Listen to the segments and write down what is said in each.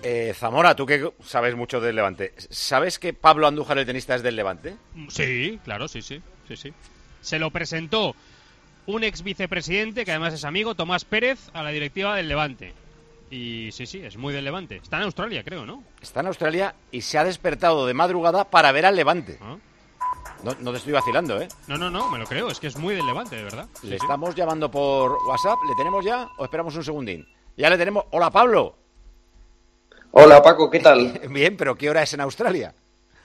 Zamora, tú que sabes mucho del Levante, ¿sabes que Pablo Andújar, el tenista, es del Levante? Sí, claro, sí. Se lo presentó un ex vicepresidente, que además es amigo, Tomás Pérez, a la directiva del Levante. Y sí, es muy del Levante. Está en Australia, creo, ¿no? Está en Australia y se ha despertado de madrugada para ver al Levante. ¿Ah? No te estoy vacilando, ¿eh? No, me lo creo. Es que es muy del Levante, de verdad. Le estamos llamando por WhatsApp. ¿Le tenemos ya o esperamos un segundín? Ya le tenemos. ¡Hola, Pablo! Hola, Paco, ¿qué tal? Bien, pero ¿qué hora es en Australia?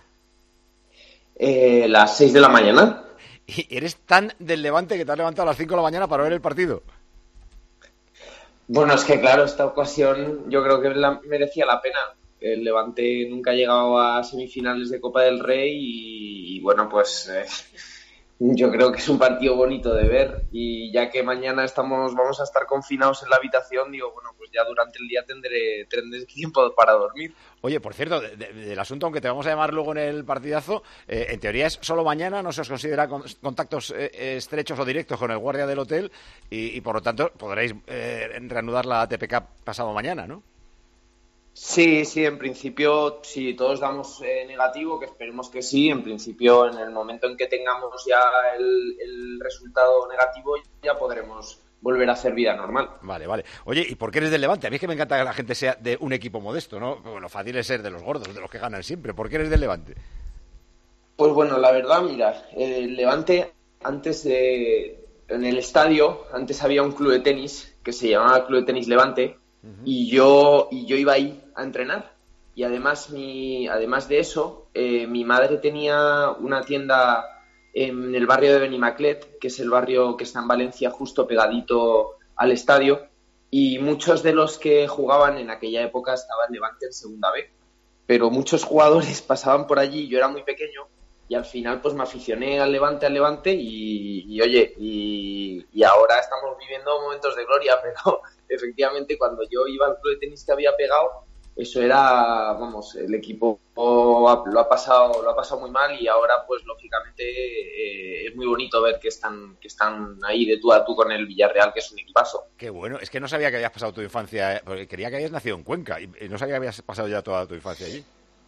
Las 6 de la mañana. Y eres tan del Levante que te has levantado a las 5 de la mañana para ver el partido. Bueno, es que claro, esta ocasión yo creo que merecía la pena. El Levante nunca ha llegado a semifinales de Copa del Rey y bueno, pues yo creo que es un partido bonito de ver, y ya que mañana vamos a estar confinados en la habitación, digo, bueno, pues ya durante el día tendré tiempo para dormir. Oye, por cierto, del asunto, aunque te vamos a llamar luego en el partidazo, en teoría es solo mañana, no se os considera contactos estrechos o directos con el guardia del hotel y por lo tanto podréis reanudar la ATP Cup pasado mañana, ¿no? Sí, en principio, si todos damos negativo, que esperemos que sí, en principio en el momento en que tengamos ya el resultado negativo ya podremos volver a hacer vida normal. Vale. Oye, ¿y por qué eres del Levante? A mí es que me encanta que la gente sea de un equipo modesto, ¿no? Bueno, fácil es ser de los gordos, de los que ganan siempre. ¿Por qué eres del Levante? Pues bueno, la verdad, mira, el Levante en el estadio, antes había un club de tenis que se llamaba Club de Tenis Levante. Y yo iba ahí a entrenar, y además de eso, mi madre tenía una tienda en el barrio de Benimaclet, que es el barrio que está en Valencia, justo pegadito al estadio, y muchos de los que jugaban en aquella época estaban Levante en segunda B, pero muchos jugadores pasaban por allí, yo era muy pequeño, y al final pues me aficioné al Levante y oye, y ahora estamos viviendo momentos de gloria, pero efectivamente cuando yo iba al club de tenis que había pegado, eso era, vamos, el equipo lo ha pasado muy mal, y ahora pues lógicamente es muy bonito ver que están ahí de tú a tú con el Villarreal, que es un equipazo. Qué bueno, es que no sabía que habías pasado tu infancia, porque creía que habías nacido en Cuenca y no sabía que habías pasado ya toda tu infancia allí.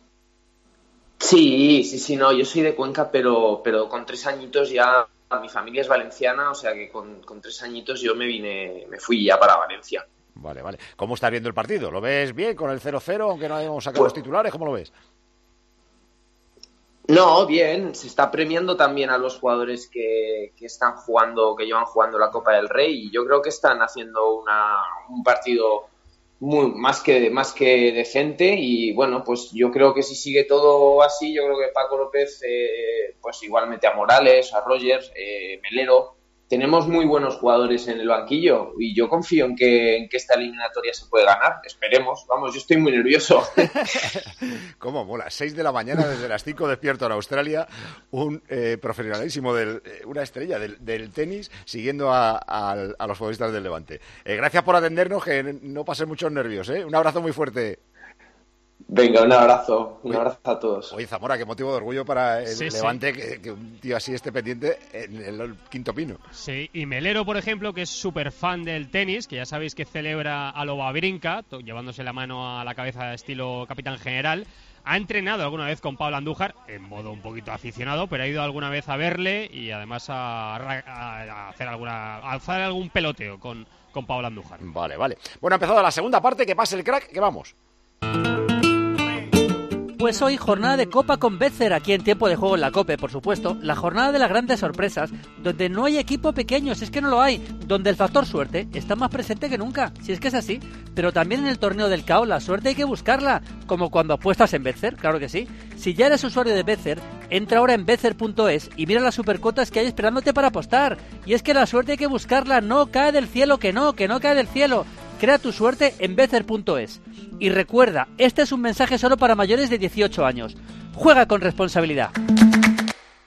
Sí, no, yo soy de Cuenca, pero con 3 añitos ya, mi familia es valenciana, o sea que con 3 añitos yo me fui ya para Valencia. Vale. ¿Cómo estás viendo el partido? ¿Lo ves bien con el 0-0, aunque no hayamos sacado los titulares? ¿Cómo lo ves? No, bien, se está premiando también a los jugadores que están jugando, que llevan jugando la Copa del Rey, y yo creo que están haciendo un partido más que decente, y bueno, pues yo creo que si sigue todo así, yo creo que Paco López pues igual mete a Morales, a Rogers, Melero. Tenemos muy buenos jugadores en el banquillo, y yo confío en que esta eliminatoria se puede ganar. Esperemos. Vamos, yo estoy muy nervioso. ¿Cómo mola? 6 de la mañana, desde las 5 despierto en Australia, un profesionalísimo, una estrella del tenis, siguiendo a los futbolistas del Levante. Gracias por atendernos, que no pasen muchos nervios, ¿eh? Un abrazo muy fuerte. Venga, un abrazo a todos. Oye, Zamora, qué motivo de orgullo para el Levante. Sí. Que un tío así esté pendiente en el quinto pino. Sí, y Melero, por ejemplo, que es súper fan del tenis, que ya sabéis que celebra a lo Wawrinka, llevándose la mano a la cabeza estilo capitán general, ha entrenado alguna vez con Pablo Andújar, en modo un poquito aficionado, pero ha ido alguna vez a verle y además a hacer algún peloteo con Pablo Andújar. Vale. Bueno, ha empezado la segunda parte, que pase el crack, que vamos. Pues hoy jornada de Copa con Betfair, aquí en Tiempo de Juego en la COPE, por supuesto, la jornada de las grandes sorpresas, donde no hay equipo pequeño, si es que no lo hay, donde el factor suerte está más presente que nunca, si es que es así, pero también en el torneo del KO la suerte hay que buscarla, como cuando apuestas en Betfair, claro que sí. Si ya eres usuario de Betfair, entra ahora en Betfair.es y mira las supercotas que hay esperándote para apostar, y es que la suerte hay que buscarla, no cae del cielo, que no cae del cielo. Crea tu suerte en Betfair.es. Y recuerda, este es un mensaje solo para mayores de 18 años. Juega con responsabilidad.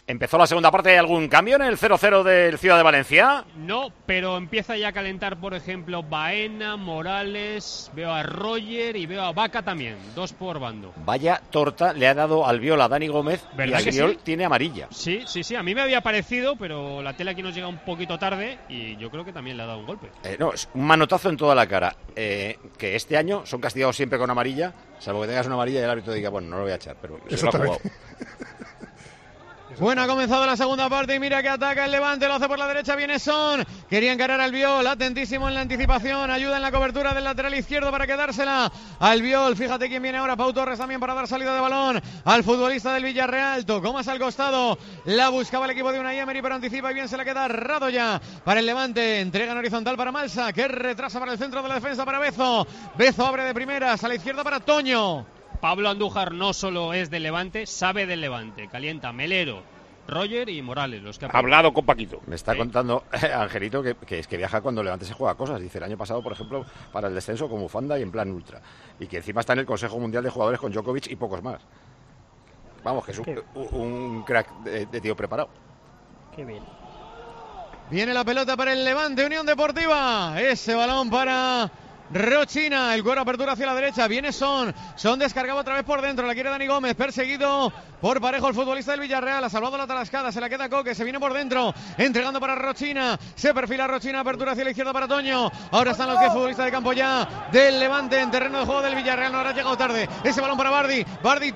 Empezó la segunda parte. ¿Hay algún cambio en el 0-0 del Ciudad de Valencia? No, pero empieza ya a calentar, por ejemplo, Baena, Morales, veo a Roger y veo a Vaca también, 2 por bando. Vaya torta le ha dado Albiol a Dani Gómez y ¿Verdad que Albiol sí? tiene amarilla. Sí, a mí me había parecido, pero la tele aquí nos llega un poquito tarde y yo creo que también le ha dado un golpe. No, es un manotazo en toda la cara. Que este año son castigados siempre con amarilla, salvo que tengas una amarilla y el árbitro diga, bueno, no lo voy a echar, pero se lo ha jugado. Bueno, ha comenzado la segunda parte y mira que ataca el Levante, lo hace por la derecha, viene Son, quería encarar al Albiol, atentísimo en la anticipación, ayuda en la cobertura del lateral izquierdo para quedársela al Albiol, fíjate quién viene ahora, Pau Torres también para dar salida de balón al futbolista del Villarreal, tocó más al costado, la buscaba el equipo de Unai Emery, pero anticipa y bien se la queda Radoya para el Levante, entrega en horizontal para Malsa, que retrasa para el centro de la defensa para Bezo, Bezo abre de primeras, a la izquierda para Toño. Pablo Andújar no solo es del Levante, sabe del Levante. Calienta Melero, Roger y Morales. Los que ha hablado con Paquito. Me está contando Angelito que es que viaja cuando Levante se juega cosas. Dice el año pasado, por ejemplo, para el descenso con bufanda y en plan ultra. Y que encima está en el Consejo Mundial de Jugadores con Djokovic y pocos más. Vamos, que es un crack de tío preparado. Qué bien. Viene la pelota para el Levante, Unión Deportiva. Ese balón para Rochina, el cuero apertura hacia la derecha, viene Son descargado otra vez por dentro, la quiere Dani Gómez, perseguido por Parejo, el futbolista del Villarreal, ha salvado la tarascada, se la queda Coque, se viene por dentro, entregando para Rochina, se perfila Rochina, apertura hacia la izquierda para Toño, ahora están los 10 futbolistas de campo ya del Levante en terreno de juego del Villarreal, no habrá llegado tarde, ese balón para Bardi,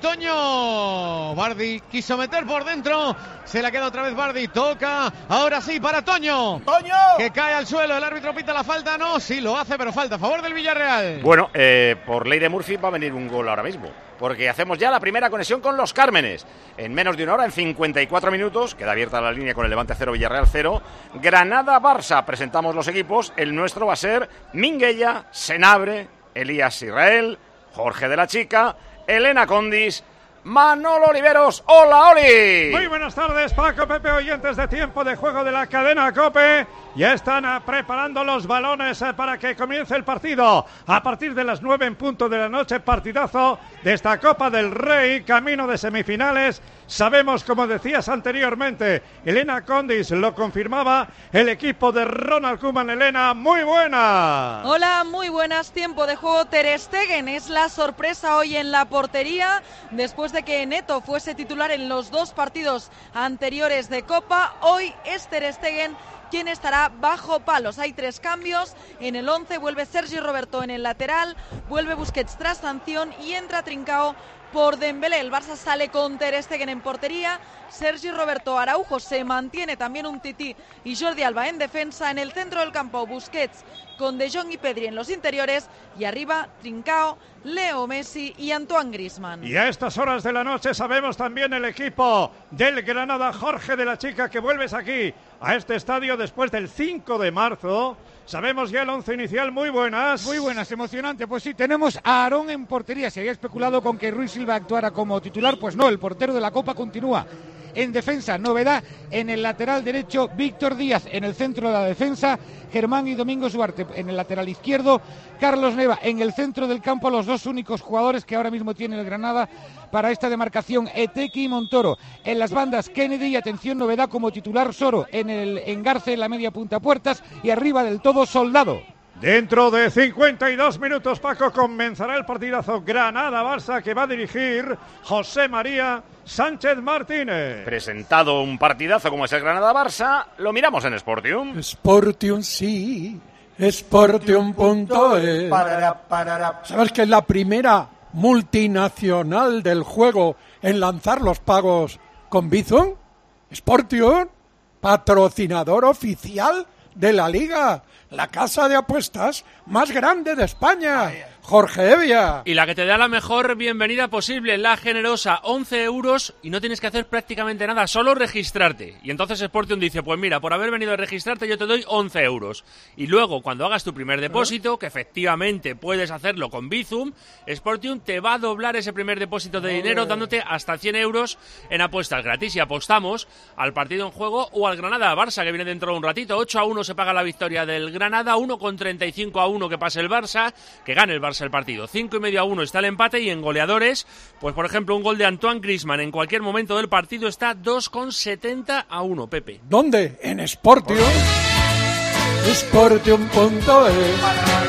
Toño, Bardi quiso meter por dentro, se la queda otra vez Bardi, toca, ahora sí para Toño, que cae al suelo, el árbitro pita la falta, no, sí lo hace, pero falta a favor del Villarreal. Bueno, por ley de Murphy va a venir un gol ahora mismo, porque hacemos ya la primera conexión con los Cármenes. En menos de una hora, en 54 minutos, queda abierta la línea con el Levante 0, Villarreal 0. Granada-Barça, presentamos los equipos. El nuestro va a ser Minguella, Senabre, Elías Israel, Jorge de la Chica, Elena Condis, Manolo Oliveros. ¡Hola, Oli! Muy buenas tardes, Paco, Pepe, oyentes de Tiempo de Juego de la cadena COPE. Ya están preparando los balones para que comience el partido. A partir de las 9 en punto de la noche, partidazo de esta Copa del Rey, camino de semifinales. Sabemos, como decías anteriormente, Elena Condis lo confirmaba, el equipo de Ronald Koeman. Elena, muy buena. Hola, muy buenas. Tiempo de juego. Ter Stegen es la sorpresa hoy en la portería, después de que Neto fuese titular en los 2 partidos anteriores de Copa. Hoy es Ter Stegen quien estará bajo palos. Hay 3 cambios en el 11, vuelve Sergi Roberto en el lateral, vuelve Busquets tras sanción y entra Trincao por Dembélé. El Barça sale con Ter Stegen en portería, Sergi Roberto, Araujo, se mantiene también Umtiti y Jordi Alba en defensa. En el centro del campo, Busquets con De Jong y Pedri en los interiores y arriba Trincao, Leo Messi y Antoine Griezmann. Y a estas horas de la noche sabemos también el equipo del Granada, Jorge de la Chica, que vuelves aquí a este estadio después del 5 de marzo. Sabemos ya el 11 inicial. Muy buenas. Muy buenas, emocionante. Pues sí, tenemos a Aarón en portería. Se había especulado con que Ruiz Silva actuara como titular. Pues no, el portero de la Copa continúa. En defensa, novedad en el lateral derecho, Víctor Díaz en el centro de la defensa, Germán y Domingos Duarte en el lateral izquierdo, Carlos Neva en el centro del campo, los 2 únicos jugadores que ahora mismo tiene el Granada para esta demarcación, Etequi y Montoro. En las bandas, Kennedy y, atención, novedad como titular, Soro en el engarce en la media punta puertas y arriba del todo Soldado. Dentro de 52 minutos, Paco, comenzará el partidazo Granada-Barça que va a dirigir José María Sánchez Martínez. Presentado un partidazo como es el Granada-Barça, lo miramos en Sportium. Sportium, sí, Sportium.es. ¿Sabes que es la primera multinacional del juego en lanzar los pagos con Bizum? Sportium, patrocinador oficial de la Liga, la casa de apuestas más grande de España. Jorge Evia. Y la que te da la mejor bienvenida posible, la generosa, 11 euros y no tienes que hacer prácticamente nada, solo registrarte. Y entonces Sportium dice, pues mira, por haber venido a registrarte yo te doy 11 euros. Y luego, cuando hagas tu primer depósito, que efectivamente puedes hacerlo con Bizum, Sportium te va a doblar ese primer depósito de dinero dándote hasta 100 euros en apuestas gratis. Y apostamos al partido en juego o al Granada-Barça, que viene dentro de un ratito. 8-1 se paga la victoria del Granada, 1,35-1 que pase el Barça, que gane el Barça Barça el partido. 5,5-1 está el empate y en goleadores, pues por ejemplo un gol de Antoine Griezmann en cualquier momento del partido está 2,70-1, Pepe. ¿Dónde? En Sportium. Sportium.es.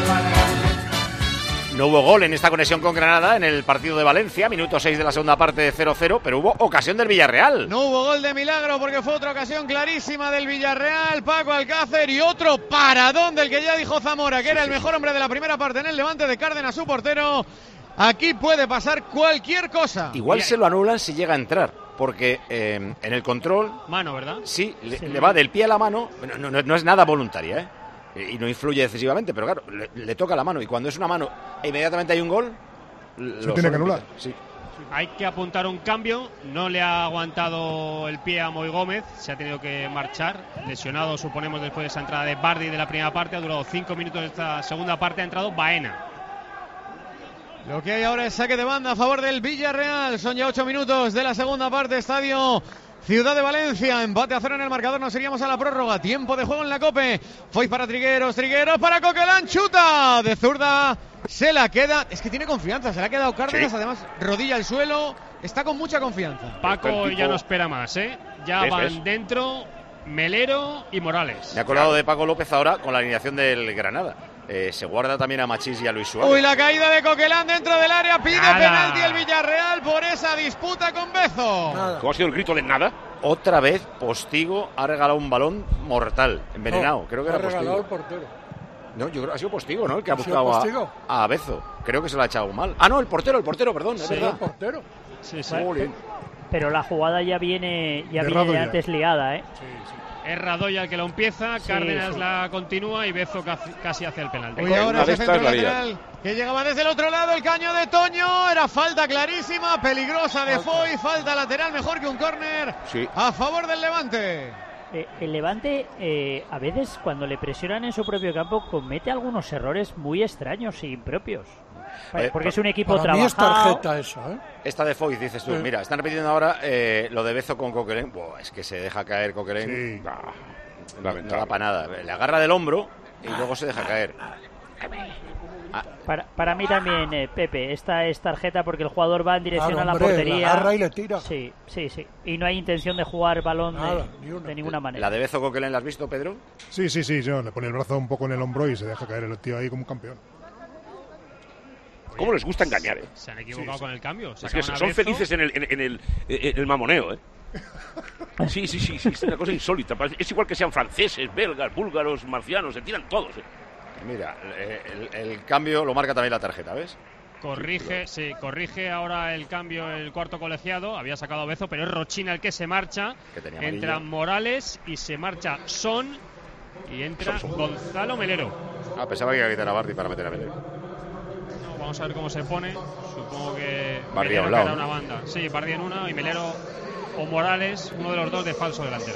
No hubo gol en esta conexión con Granada en el partido de Valencia, minuto 6 de la segunda parte de 0-0, pero hubo ocasión del Villarreal. No hubo gol de milagro porque fue otra ocasión clarísima del Villarreal, Paco Alcácer, y otro paradón del que ya dijo Zamora, que era el mejor hombre de la primera parte en el Levante, de Cárdenas, su portero. Aquí puede pasar cualquier cosa. Igual se lo anulan si llega a entrar, porque en el control... Mano, ¿verdad? Sí, le va del pie a la mano, no es nada voluntaria, ¿eh? Y no influye decisivamente, pero claro, le toca la mano, y cuando es una mano e inmediatamente hay un gol, se tiene que anular. Sí. Hay que apuntar un cambio, no le ha aguantado el pie a Moy Gómez, se ha tenido que marchar, lesionado suponemos después de esa entrada de Bardi de la primera parte, ha durado 5 minutos esta segunda parte, ha entrado Baena. Lo que hay ahora es saque de banda a favor del Villarreal, son ya 8 minutos de la segunda parte, estadio Ciudad de Valencia, empate a 0 en el marcador, nos iríamos a la prórroga, tiempo de juego en la Cope. Foy para Trigueros para Coquelán, chuta de zurda, se la queda, es que tiene confianza, se la ha quedado Cárdenas, sí. Además rodilla al suelo, está con mucha confianza. Paco ya no espera más, ya van dentro Melero y Morales. Me he acordado de Paco López ahora con la alineación del Granada. Se guarda también a Machís y a Luis Suárez. Uy, la caída de Coquelán dentro del área, pide penalti el Villarreal por esa disputa con Bezo. ¿Cómo ha sido el grito de nada? Otra vez Postigo ha regalado un balón mortal, envenenado. Creo que era Postigo. Ha regalado el portero. No, yo creo que ha sido Postigo, ¿no? El que ha buscado a Bezo. Creo que se lo ha echado mal. Ah, no, el portero, perdón, es verdad. El portero. Sí. Pero la jugada ya viene de antes liada, ¿eh? Sí. Es Radoya el que lo empieza, Cárdenas la continúa y Bezo casi hace el penalti. Y ahora ese centro lateral que llegaba desde el otro lado, el caño de Toño, era falta clarísima, peligrosa de Foy, falta lateral mejor que un córner a favor del Levante. El Levante a veces cuando le presionan en su propio campo comete algunos errores muy extraños e impropios. Porque es un equipo para trabajado. Mí es tarjeta eso, Esta de Foy, dices tú. Mira, están repitiendo ahora lo de Bezo con Coquelén. Es que se deja caer Coquelén. No da para nada. Le agarra del hombro y luego se deja caer. Para mí también, Pepe, esta es tarjeta porque el jugador va en dirección a la portería. La agarra y le tira. Sí. Y no hay intención de jugar balón de ninguna manera. ¿La de Bezo Coquelén la has visto, Pedro? Sí. Le pone el brazo un poco en el hombro y se deja caer el tío ahí como un campeón. ¿Cómo les gusta engañar, eh? Se han equivocado con el cambio. Es que son felices en el mamoneo, eh. Sí, es una cosa insólita. Es igual que sean franceses, belgas, búlgaros, marcianos, se tiran todos, eh. Mira, el cambio lo marca también la tarjeta, ¿ves? Corrige ahora el cambio el cuarto colegiado. Había sacado a Bezo, pero es Rochina el que se marcha. Entran Morales y se marcha Son y entra Gonzalo Melero. Pensaba que iba a quitar a Bardi para meter a Melero. Vamos a ver cómo se pone. Supongo que Bardi a un lado, una banda. Sí, Bardi en una y Melero o Morales, uno de los dos de falso delantero.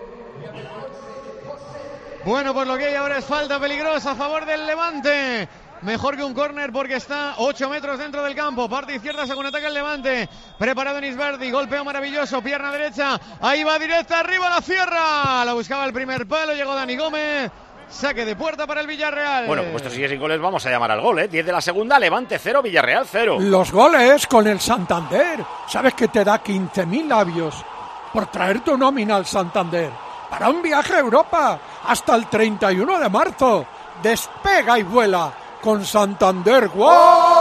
Bueno, pues lo que hay ahora es falta peligrosa a favor del Levante. Mejor que un córner porque está 8 metros dentro del campo. Parte izquierda según ataca el Levante. Preparado Nisberdi, golpeo maravilloso, pierna derecha. Ahí va directa, arriba la cierra. La buscaba el primer palo, llegó Dani Gómez. Saque de puerta para el Villarreal. Bueno, pues esto sigue sin goles, vamos a llamar al gol, ¿eh? 10 de la segunda, Levante 0, Villarreal 0. Los goles con el Santander. ¿Sabes que te da 15.000 labios por traer tu nómina al Santander? Para un viaje a Europa hasta el 31 de marzo. Despega y vuela con Santander. ¡Wow!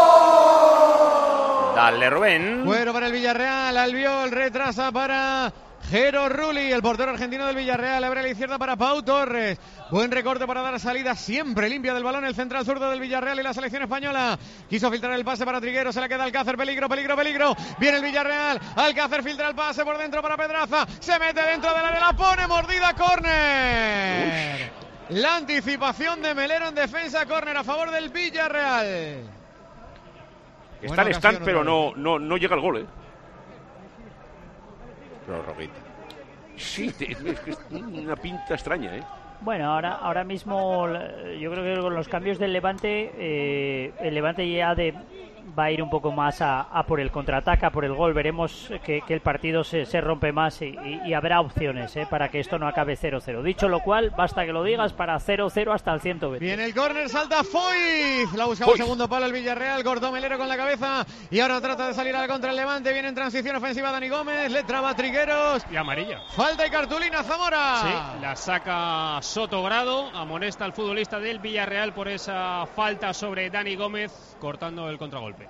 Dale, Rubén. Bueno para el Villarreal, Albiol retrasa para Jero Rulli, el portero argentino del Villarreal. Abre a la izquierda para Pau Torres. Buen recorte para dar salida siempre limpia del balón el central zurdo del Villarreal y la selección española. Quiso filtrar el pase para Trigueros, se la queda Alcácer, peligro. Viene el Villarreal, Alcácer filtra el pase por dentro para Pedraza. Se mete dentro del área, la pone, mordida, córner. La anticipación de Melero en defensa, córner a favor del Villarreal. Están, pero no llega el gol, ¿eh? Prorroguita. Sí, es una pinta extraña, ¿eh? Bueno, ahora mismo yo creo que con los cambios del Levante, el Levante ya va a ir un poco más a por el contraataque, a por el gol. Veremos que el partido se rompe más y habrá opciones para que esto no acabe 0-0. Dicho lo cual, basta que lo digas para 0-0 hasta el 120. Viene el córner, salta Foyth, la buscaba el segundo palo el Villarreal, cortó Melero con la cabeza y ahora trata de salir al contra el Levante. Viene en transición ofensiva Dani Gómez, le traba Trigueros y amarilla. Falta y cartulina Zamora. Sí, la saca Sotogrado, amonesta al futbolista del Villarreal por esa falta sobre Dani Gómez, cortando el contragolpe.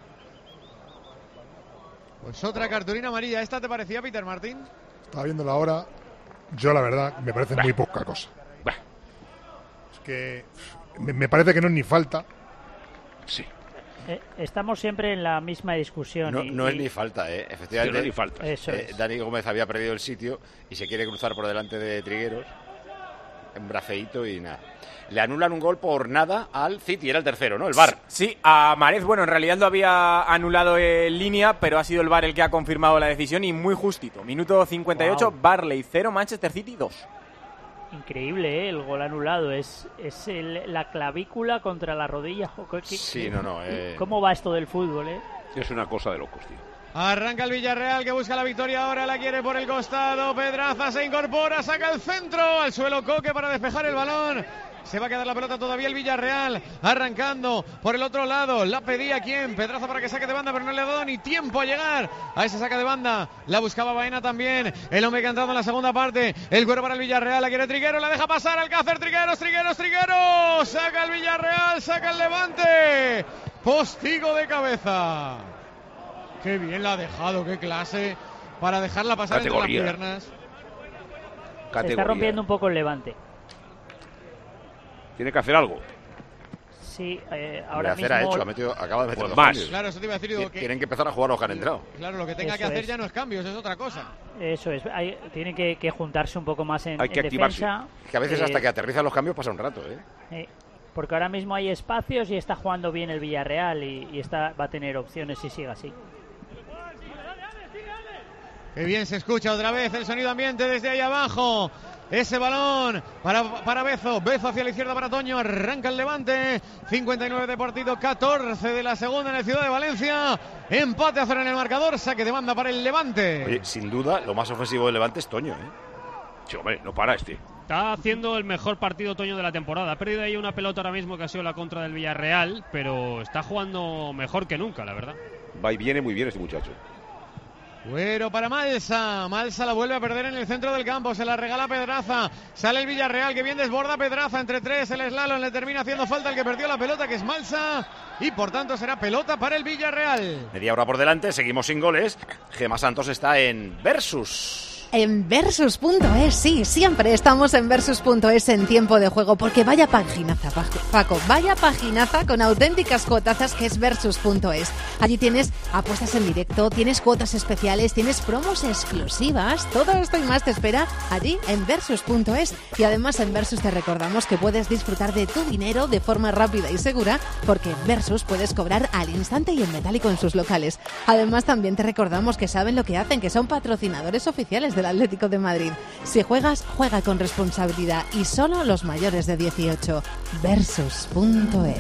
Pues otra cartulina amarilla. ¿Esta te parecía, Peter Martín? Estaba viendo la hora. Yo, la verdad, me parece muy poca cosa. Es que me parece que no es ni falta. Sí. Estamos siempre en la misma discusión. No es ni falta, efectivamente. No es ni falta. Eso es. Dani Gómez había perdido el sitio y se quiere cruzar por delante de Trigueros. En braceíto y nada. Le anulan un gol por nada al City, era el tercero, ¿no? El VAR. Sí, a Marez, bueno, en realidad lo había anulado en línea, pero ha sido el VAR el que ha confirmado la decisión y muy justito. Minuto 58, wow. Barley 0, Manchester City 2. Increíble, el gol anulado. Es la clavícula contra la rodilla. Sí, ¿Cómo va esto del fútbol, Es una cosa de locos, tío. Arranca el Villarreal que busca la victoria ahora, la quiere por el costado, Pedraza se incorpora, saca el centro, al suelo Coque para despejar el balón. Se va a quedar la pelota todavía el Villarreal, arrancando por el otro lado, la pedía quién, Pedraza para que saque de banda, pero no le ha dado ni tiempo a llegar a ese saque de banda, la buscaba Baena también, el hombre que ha entrado en la segunda parte, el cuero para el Villarreal, la quiere Trigueros, la deja pasar Alcácer, Trigueros, saca el Villarreal, saca el Levante, postigo de cabeza. Qué bien la ha dejado, qué clase, para dejarla pasar entre las piernas. Se está rompiendo un poco el Levante. Tiene que hacer algo. Sí, ahora mismo... acaba de meter pues más. Claro, eso te iba a decir. Tienen que empezar a jugar los que han entrado. Claro, lo que tenga que hacer ya no es cambios, es otra cosa. Eso es, tienen que juntarse un poco más en activarse. defensa. Que a veces hasta que aterrizan los cambios pasa un rato, porque ahora mismo hay espacios y está jugando bien el Villarreal y va a tener opciones si sigue así. Qué bien se escucha otra vez el sonido ambiente desde ahí abajo. Ese balón para Bezo. Bezo hacia la izquierda para Toño. Arranca el Levante. 59 de partido, 14 de la segunda en el Ciudad de Valencia. Empate a 0 en el marcador. Saque de banda para el Levante. Oye, sin duda, lo más ofensivo del Levante es Toño, Sí, hombre, no para este. Está haciendo el mejor partido Toño de la temporada. Ha perdido ahí una pelota ahora mismo que ha sido la contra del Villarreal, pero está jugando mejor que nunca, la verdad. Va y viene muy bien este muchacho. Cuero para Malsa. Malsa la vuelve a perder en el centro del campo. Se la regala Pedraza. Sale el Villarreal que bien desborda Pedraza. Entre tres el slalom le termina haciendo falta el que perdió la pelota, que es Malsa. Y por tanto será pelota para el Villarreal. Media hora por delante. Seguimos sin goles. Gemma Santos está en Versus. En Versus.es, sí, siempre estamos en Versus.es en tiempo de juego, porque vaya paginaza, Paco, vaya paginaza con auténticas cuotazas que es Versus.es. Allí tienes apuestas en directo, tienes cuotas especiales, tienes promos exclusivas, todo esto y más te espera allí en Versus.es. Y además en Versus te recordamos que puedes disfrutar de tu dinero de forma rápida y segura, porque en Versus puedes cobrar al instante y en metálico en sus locales. Además también te recordamos que saben lo que hacen, que son patrocinadores oficiales del Atlético de Madrid. Si juegas, juega con responsabilidad y solo los mayores de 18. Versus.es.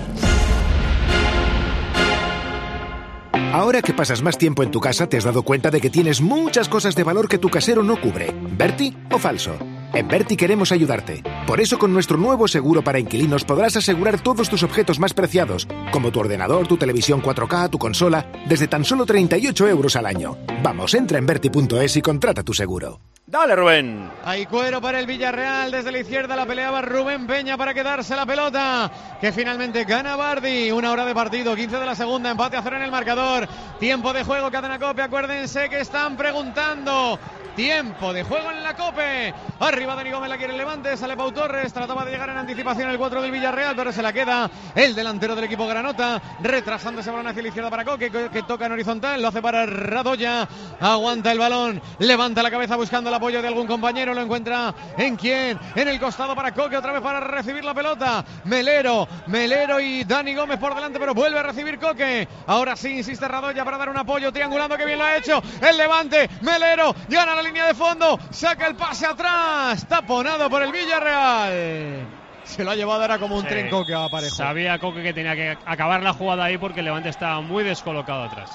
Ahora que pasas más tiempo en tu casa, te has dado cuenta de que tienes muchas cosas de valor que tu casero no cubre. ¿Berti o falso? En Berti queremos ayudarte. Por eso con nuestro nuevo seguro para inquilinos podrás asegurar todos tus objetos más preciados, como tu ordenador, tu televisión 4K, tu consola, desde tan solo 38 € al año. Vamos, entra en Berti.es y contrata tu seguro. Dale, Rubén. Hay cuero para el Villarreal. Desde la izquierda la peleaba Rubén Peña para quedarse la pelota, que finalmente gana Bardi. 1 hora de partido, 15 de la segunda, empate a 0 en el marcador. Tiempo de juego, Cadena COPE. Acuérdense que están preguntando. Tiempo de juego en la COPE. Arriba Dani Gómez, la quiere el Levante. Sale Pau Torres. Trataba de llegar en anticipación el 4 del Villarreal, pero se la queda el delantero del equipo granota. Retrasando ese balón hacia la izquierda para Coque, que toca en horizontal. Lo hace para Radoya. Aguanta el balón. Levanta la cabeza buscando el apoyo de algún compañero. Lo encuentra en quién. En el costado para Coque. Otra vez para recibir la pelota. Melero y Dani Gómez por delante, pero vuelve a recibir Coque. Ahora sí insiste Radoya para dar un apoyo. Triangulando, que bien lo ha hecho el Levante. Melero gana la línea de fondo, saca el pase atrás, taponado por el Villarreal. Se lo ha llevado ahora como un tren Coque a Parejo. Sabía Coque que tenía que acabar la jugada ahí porque el Levante estaba muy descolocado atrás.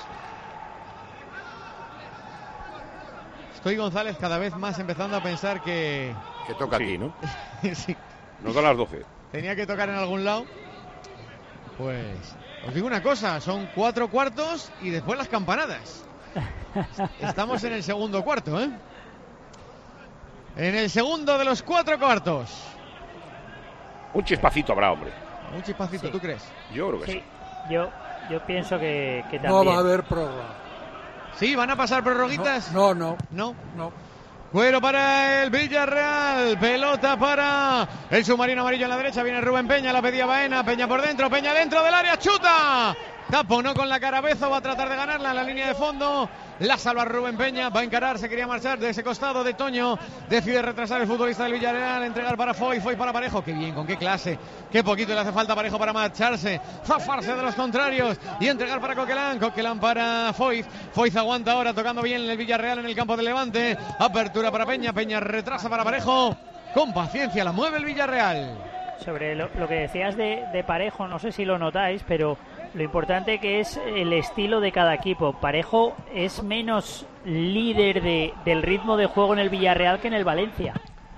Estoy, González, cada vez más empezando a pensar que toca aquí, ¿no? Sí. Nos dan las 12. Tenía que tocar en algún lado. Pues os digo una cosa, son 4 cuartos y después las campanadas. Estamos en el segundo cuarto, ¿eh? En el segundo de los 4 cuartos. Un chispacito habrá, hombre. Un chispacito, ¿tú crees? Yo creo que sí. Yo pienso que también. No va a haber prórroga. ¿Sí? ¿Van a pasar prorroguitas? No. Cuero para el Villarreal, pelota para el submarino amarillo en la derecha, viene Rubén Peña, la pedía Baena, Peña por dentro, Peña dentro del área, chuta, taponó con la cara Bezo, va a tratar de ganarla en la línea de fondo, la salva Rubén Peña, va a encarar, se quería marchar de ese costado de Toño, decide retrasar el futbolista del Villarreal, entregar para Foy para Parejo, qué bien, con qué clase, qué poquito le hace falta a Parejo para marcharse, zafarse de los contrarios y entregar para Coquelán para Foy aguanta ahora, tocando bien el Villarreal en el campo del Levante, apertura para Peña retrasa para Parejo, con paciencia la mueve el Villarreal. Sobre lo que decías de Parejo, no sé si lo notáis, pero lo importante que es el estilo de cada equipo. Parejo es menos líder del ritmo de juego en el Villarreal que en el Valencia.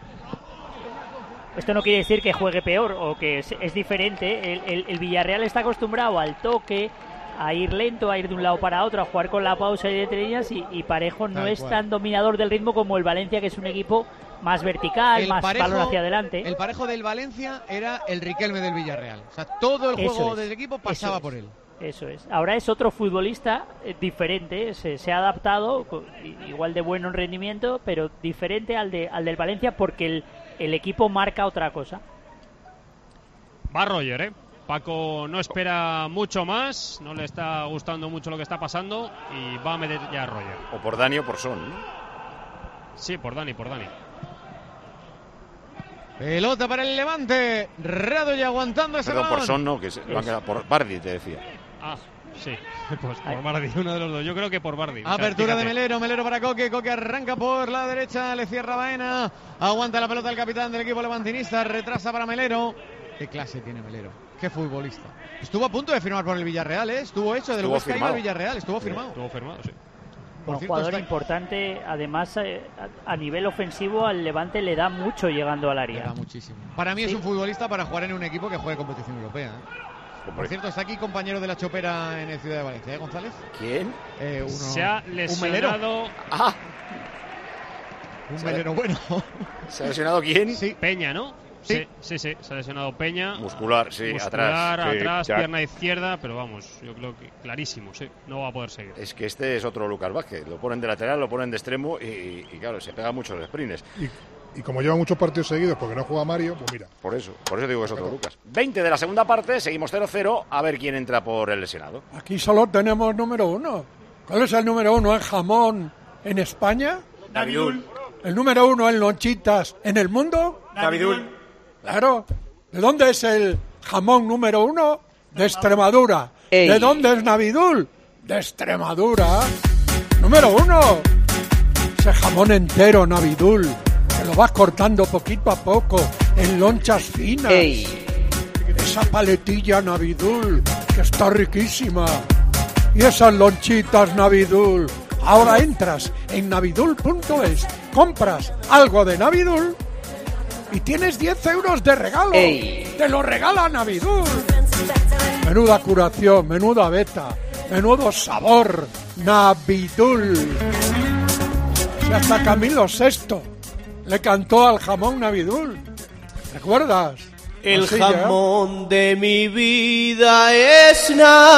Esto no quiere decir que juegue peor o que es diferente. El Villarreal está acostumbrado al toque, a ir lento, a ir de un lado para otro, a jugar con la pausa y de líneas, y Parejo no es tan dominador del ritmo como el Valencia, que es un equipo más vertical, más balón hacia adelante. El Parejo del Valencia era el Riquelme del Villarreal. O sea, todo el juego del equipo pasaba por él. Eso es. Ahora es otro futbolista diferente, se ha adaptado, igual de bueno en rendimiento, pero diferente al del Valencia, porque el equipo marca otra cosa. Va Roger, ¿eh? Paco no espera mucho más, no le está gustando mucho lo que está pasando y va a meter ya a Roger. O por Dani o por Son, ¿no? Sí, por Dani. Pelota para el Levante, Radoy aguantando ese balón. Por Son no, que lo han quedado por Bardi, te decía. Ah, sí, pues por Bardi, uno de los dos. Yo creo que por Bardi. Apertura de Melero para Coque arranca por la derecha, le cierra Baena, aguanta la pelota el capitán del equipo levantinista, retrasa para Melero. Qué clase tiene Melero, qué futbolista. Estuvo a punto de firmar por el Villarreal, ¿eh? Estuvo hecho del Huesca y el Villarreal, estuvo firmado. Estuvo firmado, sí. Un jugador importante, además a nivel ofensivo al Levante le da mucho llegando al área. Le da muchísimo. Para mí es un futbolista para jugar en un equipo que juegue competición europea, ¿eh? Por cierto, está aquí compañero de la Chopera en el Ciudad de Valencia, ¿eh, González? ¿Quién? Se ha lesionado. Un Melero bueno. ¿Se ha lesionado quién? Sí. Peña, ¿no? Sí, se ha lesionado Peña. Muscular, atrás, pierna izquierda, pero vamos, yo creo que clarísimo, sí, no va a poder seguir. Es que este es otro Lucas Vázquez, lo ponen de lateral, lo ponen de extremo y claro, se pega mucho los sprints. Y como lleva muchos partidos seguidos porque no juega Mario, pues mira. Por eso digo que es otro Lucas. 20 de la segunda parte, seguimos 0-0, a ver quién entra por el lesionado. Aquí solo tenemos número 1. ¿Cuál es el número 1 en jamón en España? Navidul. ¿El número 1 en lonchitas en el mundo? Navidul. Claro. ¿De dónde es el jamón número 1? De Extremadura. Ey. ¿De dónde es Navidul? De Extremadura. Número 1. Ese jamón entero, Navidul, que lo vas cortando poquito a poco en lonchas finas. Ey. Esa paletilla Navidul, que está riquísima. Y esas lonchitas Navidul. Ahora entras en navidul.es, compras algo de Navidul y tienes 10 euros de regalo. ¡Ey! ¡Te lo regala Navidul! Menuda curación, menuda beta, menudo sabor. Navidul. Y hasta Camilo VI le cantó al jamón Navidul. ¿Recuerdas? El jamón de mi vida es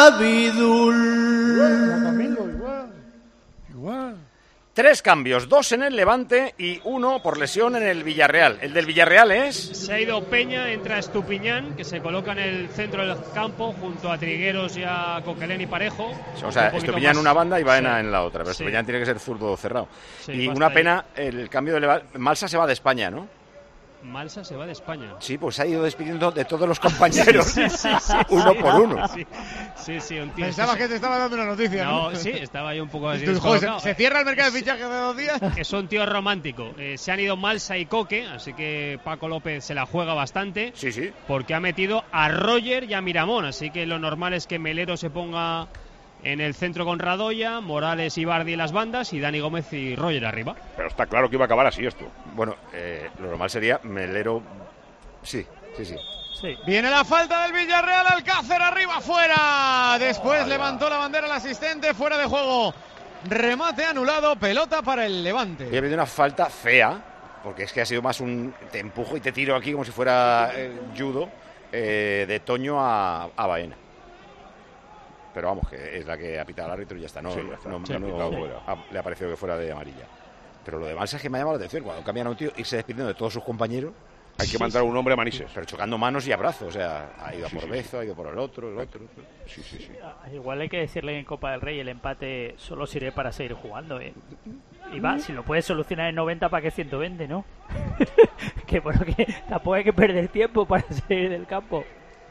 Navidul. Camilo, igual. 3 cambios, 2 en el Levante y 1 por lesión en el Villarreal. El del Villarreal es... Se ha ido Peña, entra Estupiñán, que se coloca en el centro del campo junto a Trigueros y a Coquelén y Parejo. O sea, Estupiñán en una banda y Baena en la otra, pero Estupiñán tiene que ser zurdo cerrado. Y una pena, el cambio de Levante... Malsa se va de España, ¿no? Malsa se va de España. Sí, pues se ha ido despidiendo de todos los compañeros, uno por uno. Sí, un tío. Pensabas que te estaba dando una noticia, ¿no? No, sí, estaba yo un poco así. ¿Se cierra el mercado de fichajes de 2 días? Es un tío romántico. Se han ido Malsa y Coque, así que Paco López se la juega bastante. Sí. Porque ha metido a Roger y a Miramón, así que lo normal es que Melero se ponga en el centro con Radoya, Morales y Bardi en las bandas y Dani Gómez y Roger arriba. Pero está claro que iba a acabar así esto. Bueno, lo normal sería Melero. Sí. Viene la falta del Villarreal, Alcácer arriba, fuera. Después levantó la bandera el asistente, fuera de juego. Remate anulado, pelota para el Levante. Y ha habido una falta fea, porque es que ha sido más un te empujo y te tiro aquí como si fuera judo, de Toño a Baena. Pero vamos, que es la que ha pitado el árbitro y ya está. No, le ha parecido que fuera de amarilla. Pero lo de Malsa es que me ha llamado la atención. Cuando cambian a un tío, irse despidiendo de todos sus compañeros. Hay que mandar a un hombre a Manises. Pero chocando manos y abrazos. O sea, ha ido a por Bezo, ha ido por el otro. Sí. Igual hay que decirle en Copa del Rey el empate solo sirve para seguir jugando, Y va, si lo puedes solucionar en 90, ¿para qué 120, no? Que bueno, que tampoco hay que perder tiempo para salir del campo.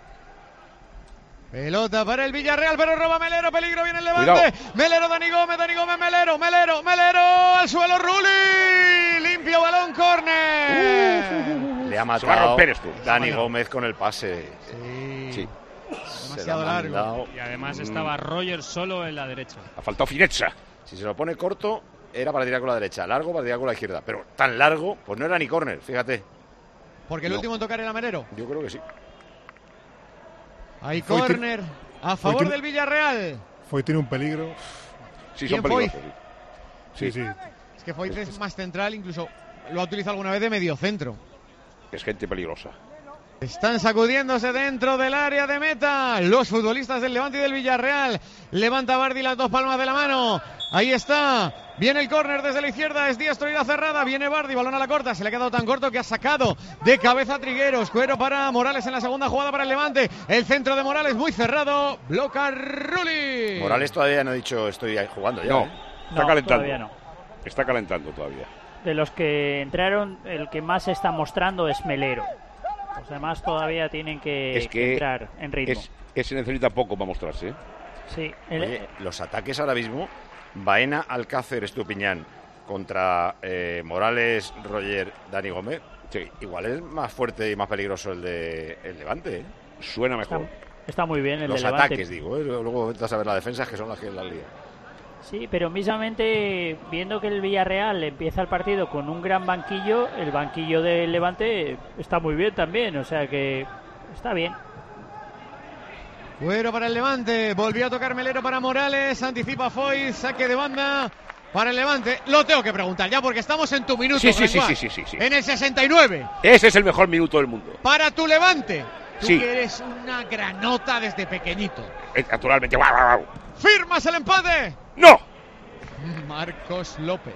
Pelota para el Villarreal, pero roba Melero, peligro, viene el Levante. Cuidado. Melero, Dani Gómez, Melero, al suelo, Rulli, limpio balón, córner. Le ha matado Se va a romper esto. Dani Gómez con el pase. Sí. Demasiado largo. Y además estaba Roger solo en la derecha. Ha faltado fineza. Si se lo pone corto, era para tirar con la derecha. Largo, para tirar con la izquierda. Pero tan largo, pues no era ni córner, fíjate. Porque el último en tocar era Melero. Yo creo que sí. Hay córner a favor del Villarreal. Foy tiene un peligro. Sí, son peligrosos. Sí. Es que Foy es más central, incluso lo ha utilizado alguna vez de medio centro. Es gente peligrosa. Están sacudiéndose dentro del área de meta los futbolistas del Levante y del Villarreal. Levanta Bardi las 2 palmas de la mano. Ahí está. Viene el córner desde la izquierda, es Díaz, Troira cerrada, viene Bardi, balón a la corta, se le ha quedado tan corto que ha sacado de cabeza a Trigueros. Cuero para Morales en la segunda jugada para el Levante. El centro de Morales muy cerrado, bloca Rulli. Morales todavía no ha dicho estoy ahí jugando ya. No, está calentando. Todavía no. Está calentando todavía. De los que entraron, el que más se está mostrando es Melero. Los demás todavía tienen que entrar en ritmo. Ese necesita poco para mostrarse. Sí. Oye, los ataques ahora mismo, Baena, Alcácer, Estupiñán contra Morales, Roger, Dani Gómez. Sí, igual es más fuerte y más peligroso el Levante. Suena mejor. Está muy bien el los de Levante. Los ataques, digo. Luego vas a ver las defensas que son las que las lían. Sí, pero mismamente viendo que el Villarreal empieza el partido con un gran banquillo, el banquillo del Levante está muy bien también, o sea que está bien. Cuero para el Levante, volvió a tocar Melero para Morales, anticipa Foy, saque de banda para el Levante. Lo tengo que preguntar ya porque estamos en tu minuto. Sí. En el 69. Ese es el mejor minuto del mundo. Para tu Levante. Tú sí. Que eres una granota desde pequeñito. Naturalmente. ¿Firmas el empate? ¡No! Marcos López,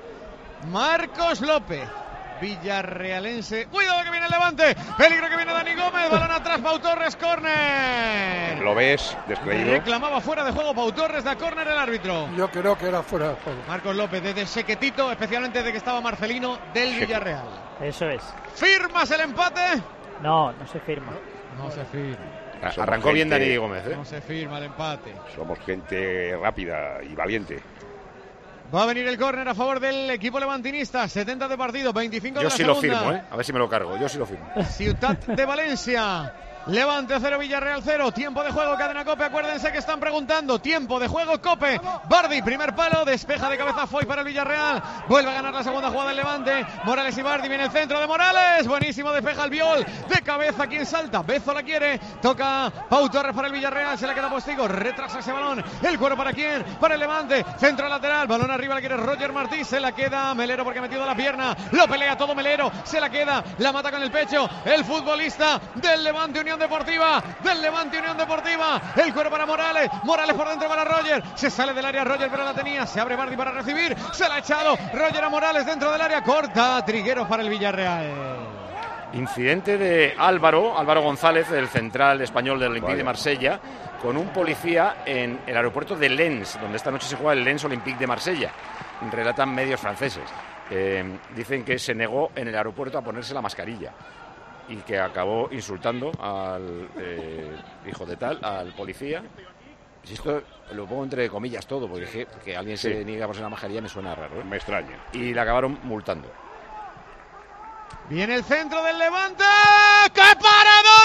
villarrealense. Cuidado que viene el Levante. Peligro que viene Dani Gómez. Balón atrás, Pau Torres, córner. Lo ves, descreído. Reclamaba fuera de juego Pau Torres, da córner el árbitro. Yo creo que era fuera de juego. Marcos López desde Sequetito, especialmente desde que estaba Marcelino del Villarreal. Eso es. ¿Firmas el empate? No se firma. No se firma. Arrancó bien Dani Gómez, No se firma el empate. Somos gente rápida y valiente. Va a venir el córner a favor del equipo levantinista. 70 de partido, 25 de la segunda. Yo sí lo firmo, A ver si me lo cargo. Yo sí lo firmo. Ciutat de Valencia. Levante 0, Villarreal 0. Tiempo de juego, Cadena Cope. Acuérdense que están preguntando. Tiempo de juego, Cope. Bardi, primer palo. Despeja de cabeza Foy para el Villarreal. Vuelve a ganar la segunda jugada del Levante. Morales y Bardi. Viene el centro de Morales. Buenísimo, despeja el Viol. De cabeza, ¿quién salta? Bezo la quiere. Toca Pau Torres para el Villarreal. Se le queda postigo. Retrasa ese balón. El cuero para quién? Para el Levante. Centro lateral. Balón arriba, la quiere Roger Martí. Se la queda Melero porque ha metido la pierna. Lo pelea todo Melero. Se la queda. La mata con el pecho. El futbolista del Levante Unión Deportiva. El cuero para Morales. Morales por dentro para Roger. Se sale del área Roger, pero la tenía. Se abre Bardi para recibir. Se la ha echado Roger a Morales dentro del área. Corta Trigueros para el Villarreal. Incidente de Álvaro González, el central español del Olympique de Marsella, con un policía en el aeropuerto de Lens, donde esta noche se juega el Lens Olympique de Marsella. Relatan medios franceses. dicen que se negó en el aeropuerto a ponerse la mascarilla y que acabó insultando al hijo de tal, al policía. Si esto lo pongo entre comillas todo, porque que alguien se niega a ponerse la mascarilla me suena raro, ¿eh? Me extraña. Y le acabaron multando. Viene el centro del Levante. ¡Qué paradón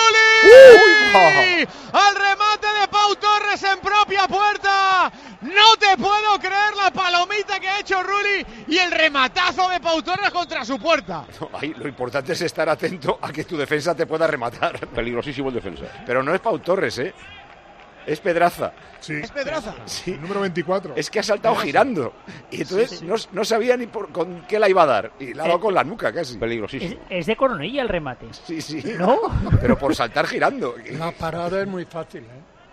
de Rulli! Al remate de Pau Torres en propia puerta. No te puedo creer la palomita que ha hecho Rulli y el rematazo de Pau Torres contra su puerta. No, ahí, lo importante es estar atento a que tu defensa te pueda rematar. Peligrosísimo el defensa. Pero no es Pau Torres, ¿eh? Es Pedraza. Sí. ¿Es Pedraza? Sí. El número 24. Es que ha saltado girando. Y entonces no sabía ni con qué la iba a dar. Y la ha dado con la nuca casi. Peligrosísimo. Es de Coronilla el remate. Sí, sí. ¿No? Pero por saltar girando. La parada es muy fácil,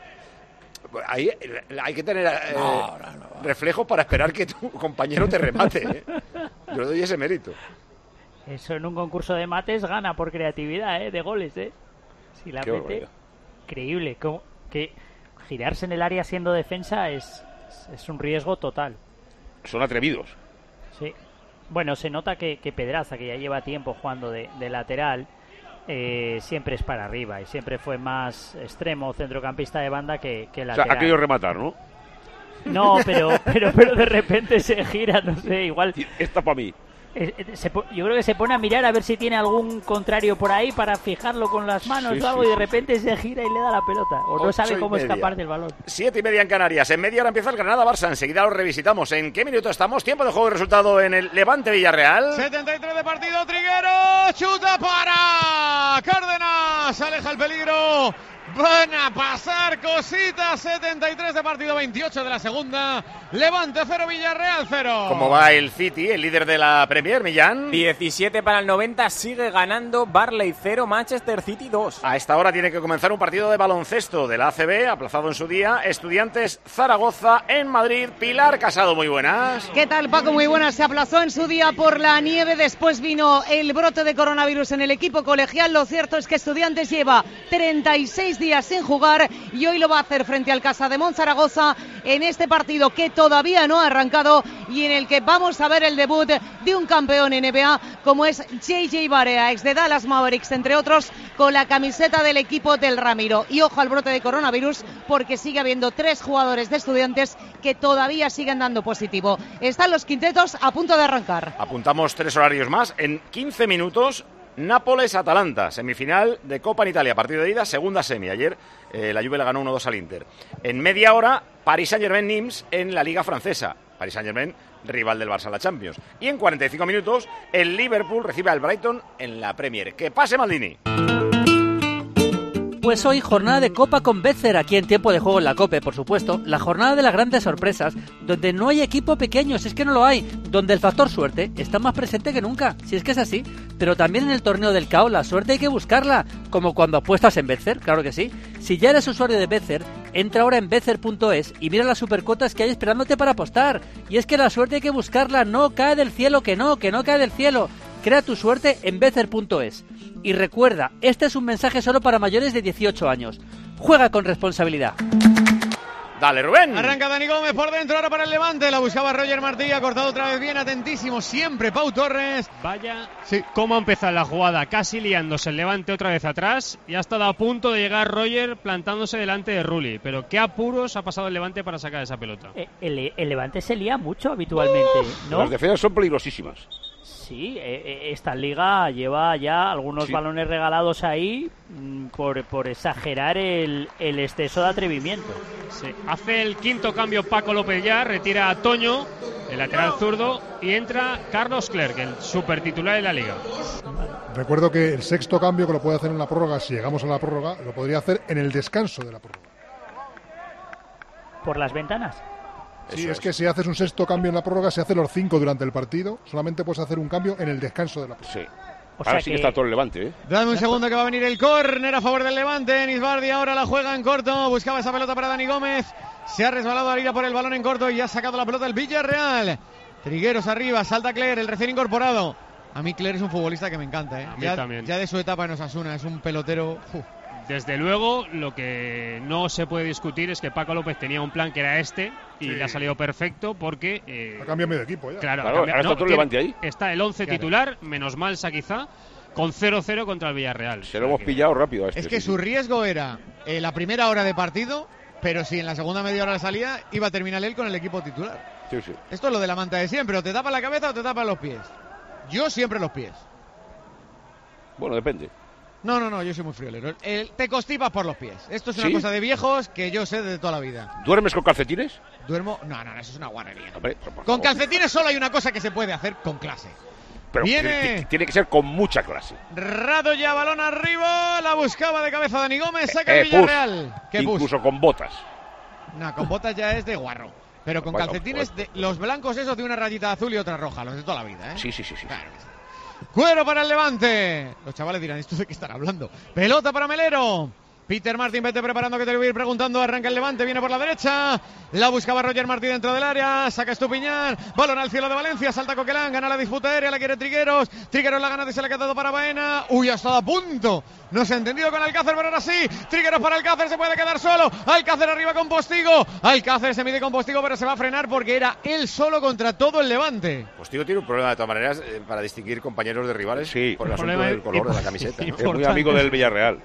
¿eh? Ahí hay que tener reflejos para esperar que tu compañero te remate, ¿eh? Yo le doy ese mérito. Eso en un concurso de mates gana por creatividad, de goles, Si la mete, increíble. Como que girarse en el área siendo defensa es un riesgo total. Son atrevidos. Sí. Bueno, se nota que Pedraza, que ya lleva tiempo jugando de lateral, siempre es para arriba y siempre fue más extremo, centrocampista de banda que lateral. O sea, ha querido rematar, ¿no? No, pero de repente se gira, no sé, igual. Esta para mí. Yo creo que se pone a mirar a ver si tiene algún contrario por ahí para fijarlo con las manos o algo y de repente se gira y le da la pelota. O no sabe cómo escapar del balón. 7:30 en Canarias. En media hora empieza el Granada-Barça. Enseguida lo revisitamos. ¿En qué minuto estamos? Tiempo de juego y resultado en el Levante-Villarreal. 73 de partido. Trigueros. Chuta para Cárdenas. Aleja el peligro. Van a pasar cositas. 73 de partido, 28 de la segunda. Levante 0, Villarreal 0. ¿Cómo va el City, el líder de la Premier, Millán? 17 para el 90, sigue ganando Barley 0, Manchester City 2. A esta hora tiene que comenzar un partido de baloncesto de la ACB, aplazado en su día. Estudiantes Zaragoza en Madrid. Pilar Casado, muy buenas. ¿Qué tal, Paco? Muy buenas. Se aplazó en su día por la nieve. Después vino el brote de coronavirus en el equipo colegial. Lo cierto es que Estudiantes lleva 36 días sin jugar y hoy lo va a hacer frente al Casademont Zaragoza en este partido que todavía no ha arrancado y en el que vamos a ver el debut de un campeón NBA como es JJ Barea, ex de Dallas Mavericks, entre otros, con la camiseta del equipo del Ramiro. Y ojo al brote de coronavirus porque sigue habiendo 3 jugadores de Estudiantes que todavía siguen dando positivo. Están los quintetos a punto de arrancar. Apuntamos 3 horarios más en 15 minutos. Nápoles-Atalanta, semifinal de Copa en Italia, partido de ida, segunda semi. Ayer la Juve le ganó 1-2 al Inter. En media hora, Paris Saint-Germain-Nimes en la Liga Francesa. Paris Saint-Germain, rival del Barça en la Champions. Y en 45 minutos, el Liverpool recibe al Brighton en la Premier. ¡Que pase, Maldini! Pues hoy jornada de Copa con Betzer, aquí en tiempo de juego en la COPE, por supuesto. La jornada de las grandes sorpresas, donde no hay equipo pequeño, si es que no lo hay. Donde el factor suerte está más presente que nunca, si es que es así. Pero también en el torneo del CAO la suerte hay que buscarla, como cuando apuestas en Betzer, claro que sí. Si ya eres usuario de Betzer, entra ahora en Betzer.es y mira las supercuotas que hay esperándote para apostar. Y es que la suerte hay que buscarla, no cae del cielo, que no cae del cielo. Crea tu suerte en Betzer.es. Y recuerda, este es un mensaje solo para mayores de 18 años. Juega con responsabilidad. Dale, Rubén. Arranca Dani Gómez por dentro, ahora para el Levante. La buscaba Roger Martí, ha cortado otra vez bien, atentísimo siempre Pau Torres. Vaya cómo ha empezado la jugada, casi liándose el Levante otra vez atrás. Y ha estado a punto de llegar Roger plantándose delante de Rulli. Pero qué apuros ha pasado el Levante para sacar esa pelota. El Levante se lía mucho habitualmente, ¿no? Las defensas son peligrosísimas. Sí, esta liga lleva ya algunos balones regalados ahí por exagerar el exceso de atrevimiento. Sí. Hace el quinto cambio Paco López ya, retira a Toño, el lateral zurdo, y entra Carlos Clerc, el supertitular de la liga. Recuerdo que el sexto cambio, que lo puede hacer en la prórroga, si llegamos a la prórroga, lo podría hacer en el descanso de la prórroga. ¿Por las ventanas? Sí, es que si haces un sexto cambio en la prórroga, se hace los 5 durante el partido. Solamente puedes hacer un cambio en el descanso de la prórroga. Sí. Ahora sí que está todo el Levante, ¿eh? Dame un segundo que va a venir el córner a favor del Levante. Nisbardi ahora la juega en corto. Buscaba esa pelota para Dani Gómez. Se ha resbalado al ir a por el balón en corto y ha sacado la pelota el Villarreal. Trigueros arriba, salta Cler, el recién incorporado. A mí Cler es un futbolista que me encanta, ¿eh? A mí también. Ya de su etapa en Osasuna, es un pelotero... Desde luego, lo que no se puede discutir es que Paco López tenía un plan que era este y le ha salido perfecto porque... ha cambiado medio equipo ya. Claro, ahora está todo el Levante ahí. Está el 11 titular, menos Malsa quizá, con 0-0 contra el Villarreal. Se lo hemos pillado rápido a este. Es que su riesgo era la primera hora de partido, pero si en la segunda media hora salía, iba a terminar él con el equipo titular. Sí. Esto es lo de la manta de siempre, o te tapa la cabeza o te tapan los pies. Yo siempre los pies. Bueno, depende. No, yo soy muy friolero. Te constipas por los pies. Esto es una cosa de viejos que yo sé de toda la vida. ¿Duermes con calcetines? Duermo... No, eso es una guarrería. Hombre, con calcetines solo hay una cosa que se puede hacer con clase. Pero viene... tiene que ser con mucha clase. Radoya, balón arriba, la buscaba de cabeza Dani Gómez, saca el Villarreal. Incluso con botas. No, con botas ya es de guarro. Pero con calcetines, los blancos esos de una rayita azul y otra roja, los de toda la vida, ¿eh? Sí. Claro. Cuero para el Levante. Los chavales dirán, ¿esto de qué están hablando? Pelota para Melero. Peter Martin, vete preparando que te lo voy a ir preguntando. Arranca el Levante, viene por la derecha. La buscaba Roger Martí dentro del área. Saca Estupiñán. Balón al cielo de Valencia. Salta Coquelán. Gana la disputa aérea. La quiere Trigueros. Trigueros la gana y se la ha quedado para Baena. Uy, ha estado a punto. No se ha entendido con Alcácer, pero ahora sí. Trigueros para Alcácer. Se puede quedar solo. Alcácer arriba con Postigo. Alcácer se mide con Postigo, pero se va a frenar porque era él solo contra todo el Levante. Postigo tiene un problema de todas maneras para distinguir compañeros de rivales por el asunto del color de la camiseta, ¿no? Es muy amigo del Villarreal.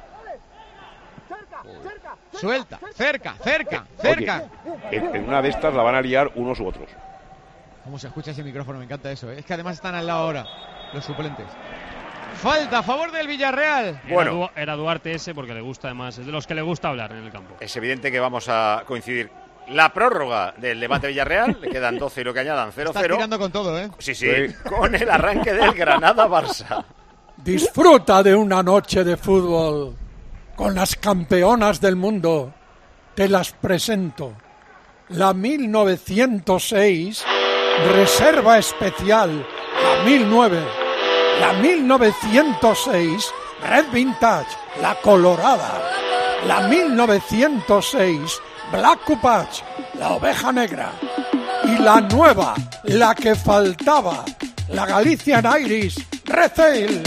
Suelta, cerca. Oye, en una de estas la van a liar unos u otros. ¿Cómo se escucha ese micrófono? Me encanta eso, ¿eh? Es que además están al lado ahora los suplentes. Falta a favor del Villarreal. Bueno, era Duarte ese porque le gusta, además, es de los que le gusta hablar en el campo. Es evidente que vamos a coincidir. La prórroga del Levante Villarreal, le quedan 12 y lo que añadan 0-0. Estás tirando con todo, ¿eh? Sí, con el arranque del Granada-Barça. Disfruta de una noche de fútbol con las campeonas del mundo. Te las presento. La 1906, reserva especial, la 1009. La 1906, Red Vintage, la colorada. La 1906, Black Cupach, la oveja negra. Y la nueva, la que faltaba, la Galician Iris, Retail.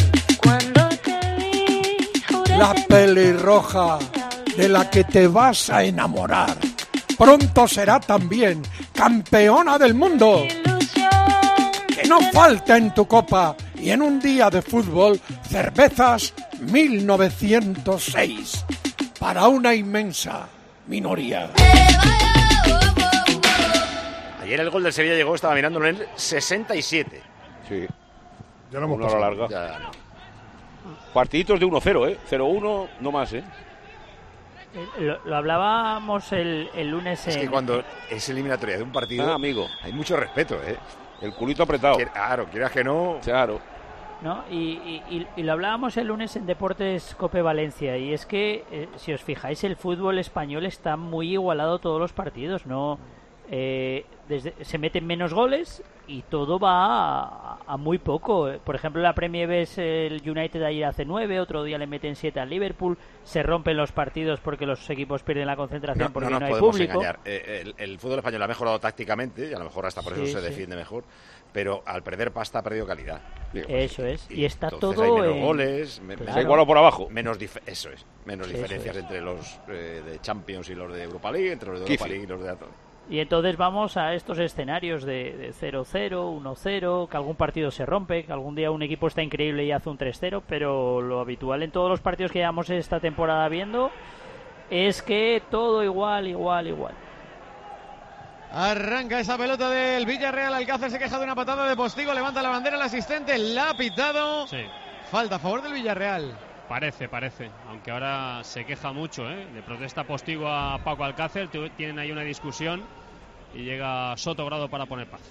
La pelirroja, de la que te vas a enamorar. Pronto será también campeona del mundo. Que no falta en tu copa y en un día de fútbol, cervezas 1906. Para una inmensa minoría. Ayer el gol del Sevilla llegó, estaba mirándolo en el 67. Sí. Ya lo hemos pasado. Una hora larga. Ya no. Partiditos de 1-0, ¿eh? 0-1, no más, ¿eh? Lo hablábamos el lunes. Es que cuando es eliminatoria de un partido, amigo, hay mucho respeto, ¿eh? El culito apretado. Claro, quieras que no. Claro. ¿No? Y lo hablábamos el lunes en Deportes Cope Valencia, y es que, si os fijáis, el fútbol español está muy igualado todos los partidos, ¿no? Se meten menos goles y todo va a muy poco. Por ejemplo, la Premier ves el United ayer hace 9, otro día le meten 7 al Liverpool, se rompen los partidos porque los equipos pierden la concentración porque no hay público. Engañar. El fútbol español ha mejorado tácticamente y a lo mejor hasta por eso se defiende mejor, pero al perder pasta ha perdido calidad. Eso es, y está todo hay menos goles, se iguala por abajo, menos diferencias entre los de Champions y los de Europa League, entre los de Europa League y los de y entonces vamos a estos escenarios de 0-0, 1-0, que algún partido se rompe, que algún día un equipo está increíble y hace un 3-0, pero lo habitual en todos los partidos que llevamos esta temporada viendo es que todo igual. Arranca esa pelota del Villarreal. Alcácer se queja de una patada de Postigo, levanta la bandera el asistente, la ha pitado. Sí. Falta a favor del Villarreal. Parece, aunque ahora se queja mucho, ¿eh? Le protesta Postigo a Paco Alcácer, tienen ahí una discusión y llega Sotogrado para poner paz.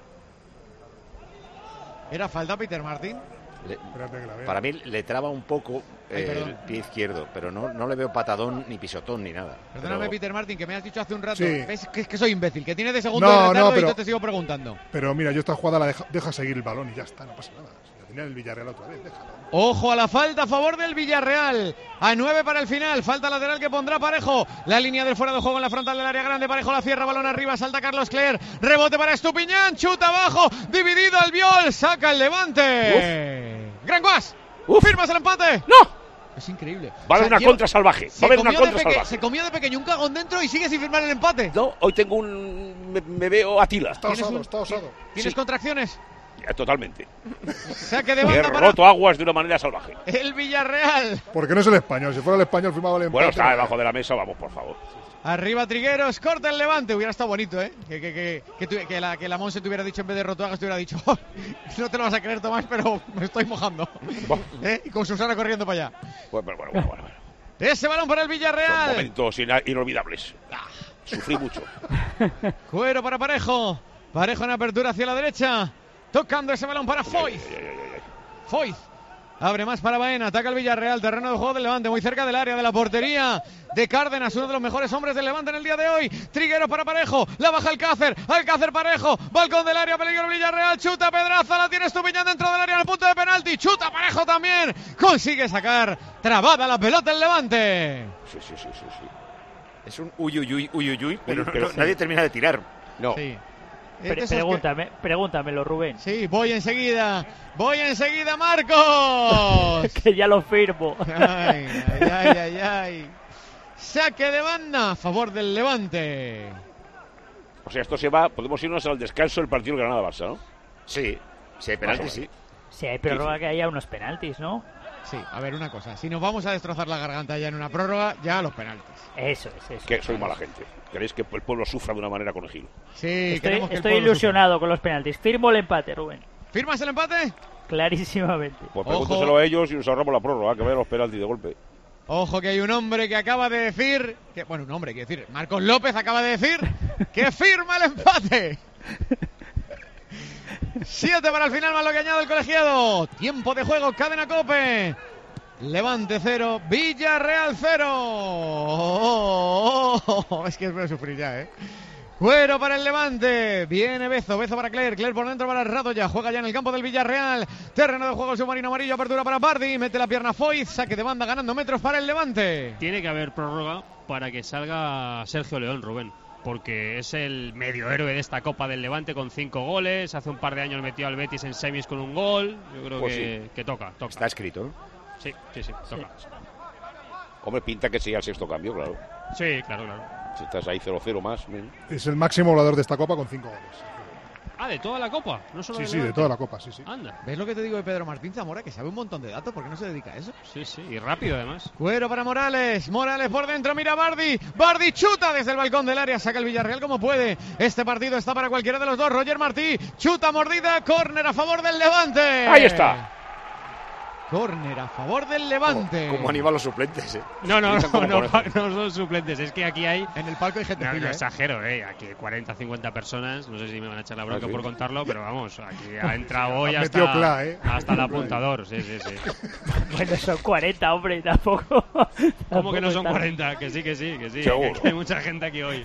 ¿Era falta Peter Martín? Para mí le traba un poco el pie izquierdo, pero no le veo patadón ni pisotón ni nada. Perdóname, Peter Martín, que me has dicho hace un rato que soy imbécil, que tiene de segundo de retardo y yo te sigo preguntando. Pero mira, yo esta jugada la deja seguir el balón y ya está, no pasa nada. Si la tenía el Villarreal otra vez, déjalo. Ojo a la falta a favor del Villarreal. A 9 para el final. Falta lateral que pondrá Parejo. La línea del fuera de juego en la frontal del área grande. Parejo la cierra, balón arriba. Salta Carlos Cler. Rebote para Estupiñán. Chuta abajo. Dividido Albiol. Saca el Levante. Gran Guas. ¿Firmas el empate? ¡No! Es increíble. Va a haber una contra salvaje. Va a haber una contra salvaje. Se comió de pequeño un cagón dentro y sigue sin firmar el empate. No, hoy tengo me veo Atila. Está osado. ¿Tienes contracciones? Ya, totalmente. Saque de He banda para roto aguas de una manera salvaje. el Villarreal. Porque no es el español. Si fuera el español firmaba el empate. Bueno, está debajo de la mesa, vamos, por favor. Arriba Trigueros, corta el Levante. Hubiera estado bonito, ¿eh? Que la Monse te hubiera dicho en vez de Rotoagas, te hubiera dicho oh, no te lo vas a creer, Tomás, pero me estoy mojando. Y con Susana corriendo para allá. Bueno. Ese balón para el Villarreal. Son momentos inolvidables. Sufrí mucho. Cuero para Parejo. Parejo en apertura hacia la derecha. Tocando ese balón para Foyth. Foyth. Abre más para Baena, ataca el Villarreal, terreno de juego del Levante, muy cerca del área de la portería de Cárdenas, uno de los mejores hombres del Levante en el día de hoy. Trigueros para Parejo, la baja Alcácer Parejo, balcón del área, peligro Villarreal, chuta Pedraza, la tiene Estupiñán dentro del área en el punto de penalti, chuta Parejo también, consigue sacar, trabada la pelota el Levante. Sí. Es un uyuyuy, pero nadie termina de tirar. No. Sí. Pregúntamelo, Rubén. Sí, voy enseguida, Marcos. Que ya lo firmo. Ay. Saque de banda a favor del Levante. O sea, esto se va, podemos irnos al descanso del partido Granada-Barça, ¿no? Sí, si hay penaltis, sí. Si hay prórroga, que haya unos penaltis, ¿no? Sí, a ver, una cosa. Si nos vamos a destrozar la garganta ya en una prórroga, ya los penaltis. Eso es. Que soy mala gente. Queréis que el pueblo sufra de una manera conejil. Sí, estoy ilusionado con los penaltis. Firmo el empate, Rubén. ¿Firmas el empate? Clarísimamente. Pues pregúnteselo a ellos y nos ahorramos la prórroga, que vean los penaltis de golpe. Ojo que hay un hombre que acaba de decir... Marcos López acaba de decir que firma el empate. 7 para el final, más lo que añade el colegiado. Tiempo de juego, cadena COPE. Levante 0, Villarreal 0. Es que es para sufrir ya, ¿eh? Cuero para el Levante. Viene Bezo para Cler por dentro para Radoya. Juega ya en el campo del Villarreal. Terreno de juego submarino amarillo. Apertura para Bardi. Mete la pierna Foyth. Saque de banda ganando metros para el Levante. Tiene que haber prórroga para que salga Sergio León, Rubén. Porque es el medio héroe de esta Copa del Levante con 5 goles. Hace un par de años metió al Betis en semis con un gol. Yo creo que toca. Está escrito, ¿no? Sí, toca. Hombre, pinta que sea el sexto cambio, claro. Sí, claro. Si estás ahí 0-0 más. Es el máximo goleador de esta Copa con 5 goles. Ah, ¿de toda la Copa? No solo Sí, de toda la Copa, sí. Anda. ¿Ves lo que te digo de Pedro Martín Zamora? Que sabe un montón de datos. ¿Por qué no se dedica a eso? Sí, y rápido además. Cuero para Morales por dentro, mira Bardi chuta desde el balcón del área, saca el Villarreal como puede. Este partido está para cualquiera de los dos. Roger Martí, chuta mordida, córner a favor del Levante. Ahí está. Córner a favor del Levante. Como animan los suplentes, ¿eh? No son suplentes. Es que aquí hay... En el palco hay gente. No exagero, Aquí 40, 50 personas. No sé si me van a echar la bronca por contarlo, pero vamos, aquí ha entrado hoy hasta el apuntador. Sí. Bueno, son 40, hombre, tampoco. ¿Cómo que no son 40? Que sí. Que hay mucha gente aquí hoy.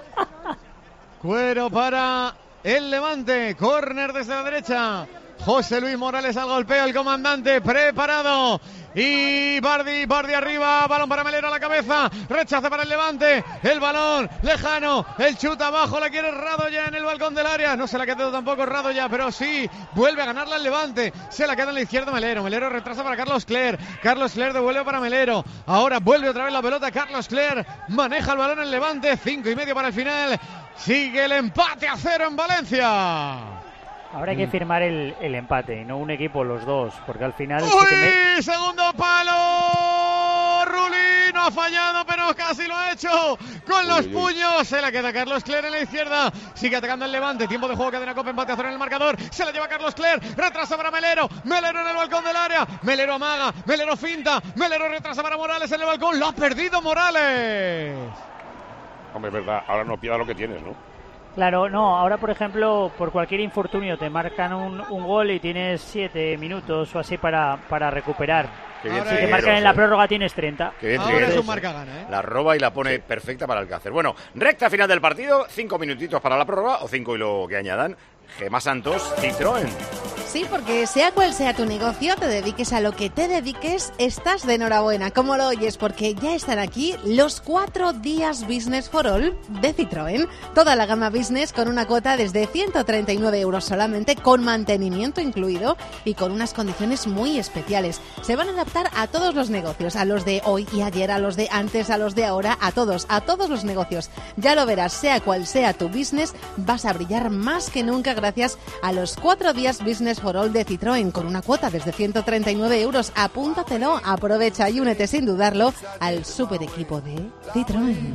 Cuero para el Levante. Córner desde la derecha. José Luis Morales al golpeo, el comandante preparado. Y Bardi arriba, balón para Melero a la cabeza, rechaza para el Levante, el balón lejano, el chuta abajo, la quiere Radoya en el balcón del área, no se la ha quedado tampoco Radoya, pero sí, vuelve a ganarla el Levante, se la queda en la izquierda Melero retrasa para Carlos Cler devuelve para Melero, ahora vuelve otra vez la pelota, Carlos Cler maneja el balón en el Levante, 5:30 para el final, sigue el empate a 0 en Valencia. Ahora hay que firmar el empate, no un equipo, los dos, porque al final... ¡Uy! ¡Segundo palo! Rulli no ha fallado, pero casi lo ha hecho con los puños. Se la queda Carlos Cler en la izquierda. Sigue atacando el Levante. Tiempo de juego, cadena COPE, empate a 0 en el marcador. Se la lleva Carlos Cler. Retrasa para Melero. Melero en el balcón del área. Melero amaga. Melero finta. Melero retrasa para Morales en el balcón. Lo ha perdido Morales. Hombre, es verdad. Ahora no pierdas lo que tienes, ¿no? Claro, no, ahora por ejemplo, por cualquier infortunio te marcan un gol y tienes 7 minutos o así para recuperar. Si te marcan en la prórroga tienes 30. Ahora es un marca gana, ¿eh? La roba y la pone perfecta para Alcácer. Bueno, recta final del partido, 5 minutitos para la prórroga o 5 y lo que añadan. Gemma Santos, Citroën. Sí, porque sea cual sea tu negocio, te dediques a lo que te dediques, estás de enhorabuena. ¿Cómo lo oyes? Porque ya están aquí los 4 días Business for All de Citroën. Toda la gama Business con una cuota desde 139 euros solamente, con mantenimiento incluido y con unas condiciones muy especiales. Se van a adaptar a todos los negocios, a los de hoy y ayer, a los de antes, a los de ahora, a todos los negocios. Ya lo verás, sea cual sea tu business, vas a brillar más que nunca gracias a los 4 días Business for All de Citroën, con una cuota desde 139 euros. Apúntatelo, aprovecha y únete sin dudarlo al super equipo de Citroën.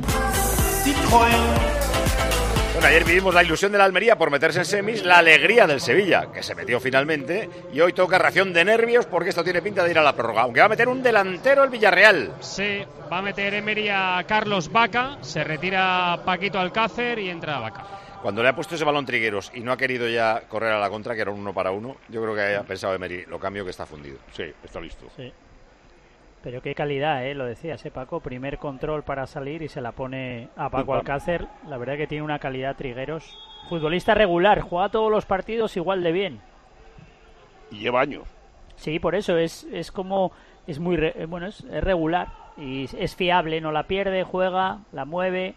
Bueno, ayer vivimos la ilusión de la Almería por meterse en semis, la alegría del Sevilla, que se metió finalmente, y hoy toca ración de nervios porque esto tiene pinta de ir a la prórroga, aunque va a meter un delantero el Villarreal. Sí, va a meter Emery a Carlos Vaca, se retira Paquito Alcácer y entra Vaca. Cuando le ha puesto ese balón Trigueros y no ha querido ya correr a la contra, que era un 1 para 1, yo creo que ha pensado Emery, lo cambio que está fundido. Sí, está listo. Sí. Pero qué calidad, lo decías, Paco. Primer control para salir y se la pone a Paco Alcácer. La verdad que tiene una calidad Trigueros. Futbolista regular, juega todos los partidos igual de bien. Y lleva años. Sí, por eso es como... Es muy es regular y es fiable, no la pierde, juega, la mueve.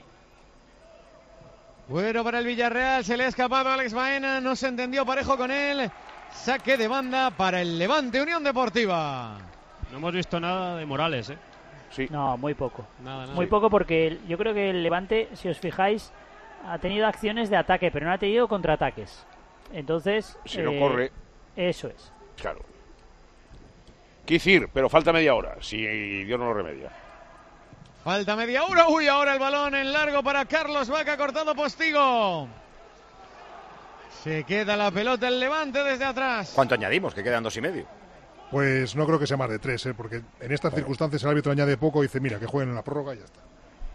Bueno, para el Villarreal se le ha escapado a Alex Baena, no se entendió Parejo con él. Saque de banda para el Levante Unión Deportiva. No hemos visto nada de Morales, ¿eh? Sí. No, muy poco. Nada. Muy poco porque yo creo que el Levante, si os fijáis, ha tenido acciones de ataque, pero no ha tenido contraataques. Entonces... Si no corre... Eso es. Claro. Quisir, pero falta media hora, si Dios no lo remedia. Falta media hora. Uy, ahora el balón en largo para Carlos Vaca, cortado Postigo. Se queda la pelota el Levante desde atrás. ¿Cuánto añadimos? Que quedan 2,5. Pues no creo que sea más de 3, porque en estas circunstancias el árbitro añade poco y dice, mira, que jueguen en la prórroga y ya está.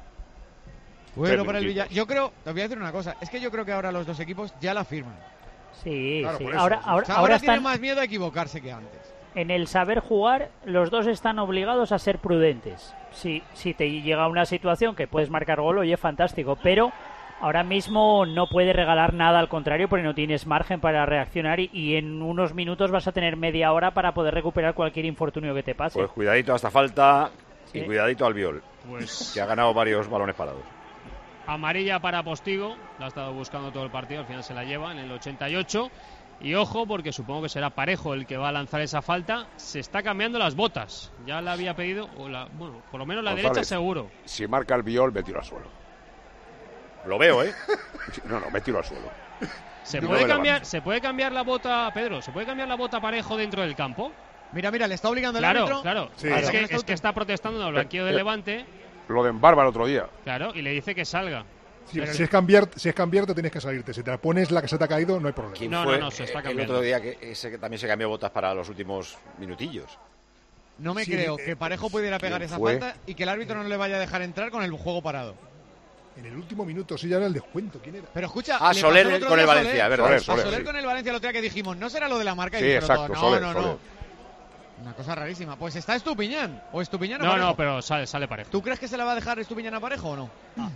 Bueno, para el Villarreal. Yo creo, te voy a decir una cosa, es que yo creo que ahora los dos equipos ya la firman. Sí, claro, sí. Eso, ahora tienen más miedo a equivocarse que antes. En el saber jugar, los dos están obligados a ser prudentes. Si te llega una situación que puedes marcar gol, oye, fantástico, pero ahora mismo no puedes regalar nada, al contrario, porque no tienes margen para reaccionar y en unos minutos vas a tener media hora para poder recuperar cualquier infortunio que te pase. Pues cuidadito a esta falta sí. Y cuidadito al Biol, que ha ganado varios balones parados. Amarilla para Postigo, la ha estado buscando todo el partido, al final se la lleva en el 88. Y ojo, porque supongo que será Parejo el que va a lanzar esa falta. Se está cambiando las botas. Ya la había pedido, bueno, por lo menos la González, derecha seguro. Si marca el Biol, me tiro al suelo. Lo veo, ¿eh? No, me tiro al suelo. ¿Se puede cambiar la bota, Pedro? ¿Se puede cambiar la bota Parejo dentro del campo? Mira, le está obligando el árbitro. Claro, sí. Es que está protestando en el banquillo del Levante. Lo de Embarba el otro día. Claro, y le dice que salga. Si es cambiarte, tienes que salirte. Si te la pones la que se te ha caído, no hay problema. ¿Quién No, fue se está el cambiando. otro día que también se cambió botas para los últimos minutillos? No me creo que Parejo pudiera pegar esa falta y que el árbitro no le vaya a dejar entrar con el juego parado. En el último minuto, sí, ya era el descuento. ¿Quién era? Pero escucha, Soler con el Valencia, ¿verdad? Soler con el Valencia el otro día que dijimos, no será lo de la marca. Sí, y exacto, todo. Soler. Una cosa rarísima. Pues está Estupiñán. ¿O Estupiñán o No, Parejo? no, pero sale Parejo. ¿Tú crees que se la va a dejar Estupiñán a Parejo o no?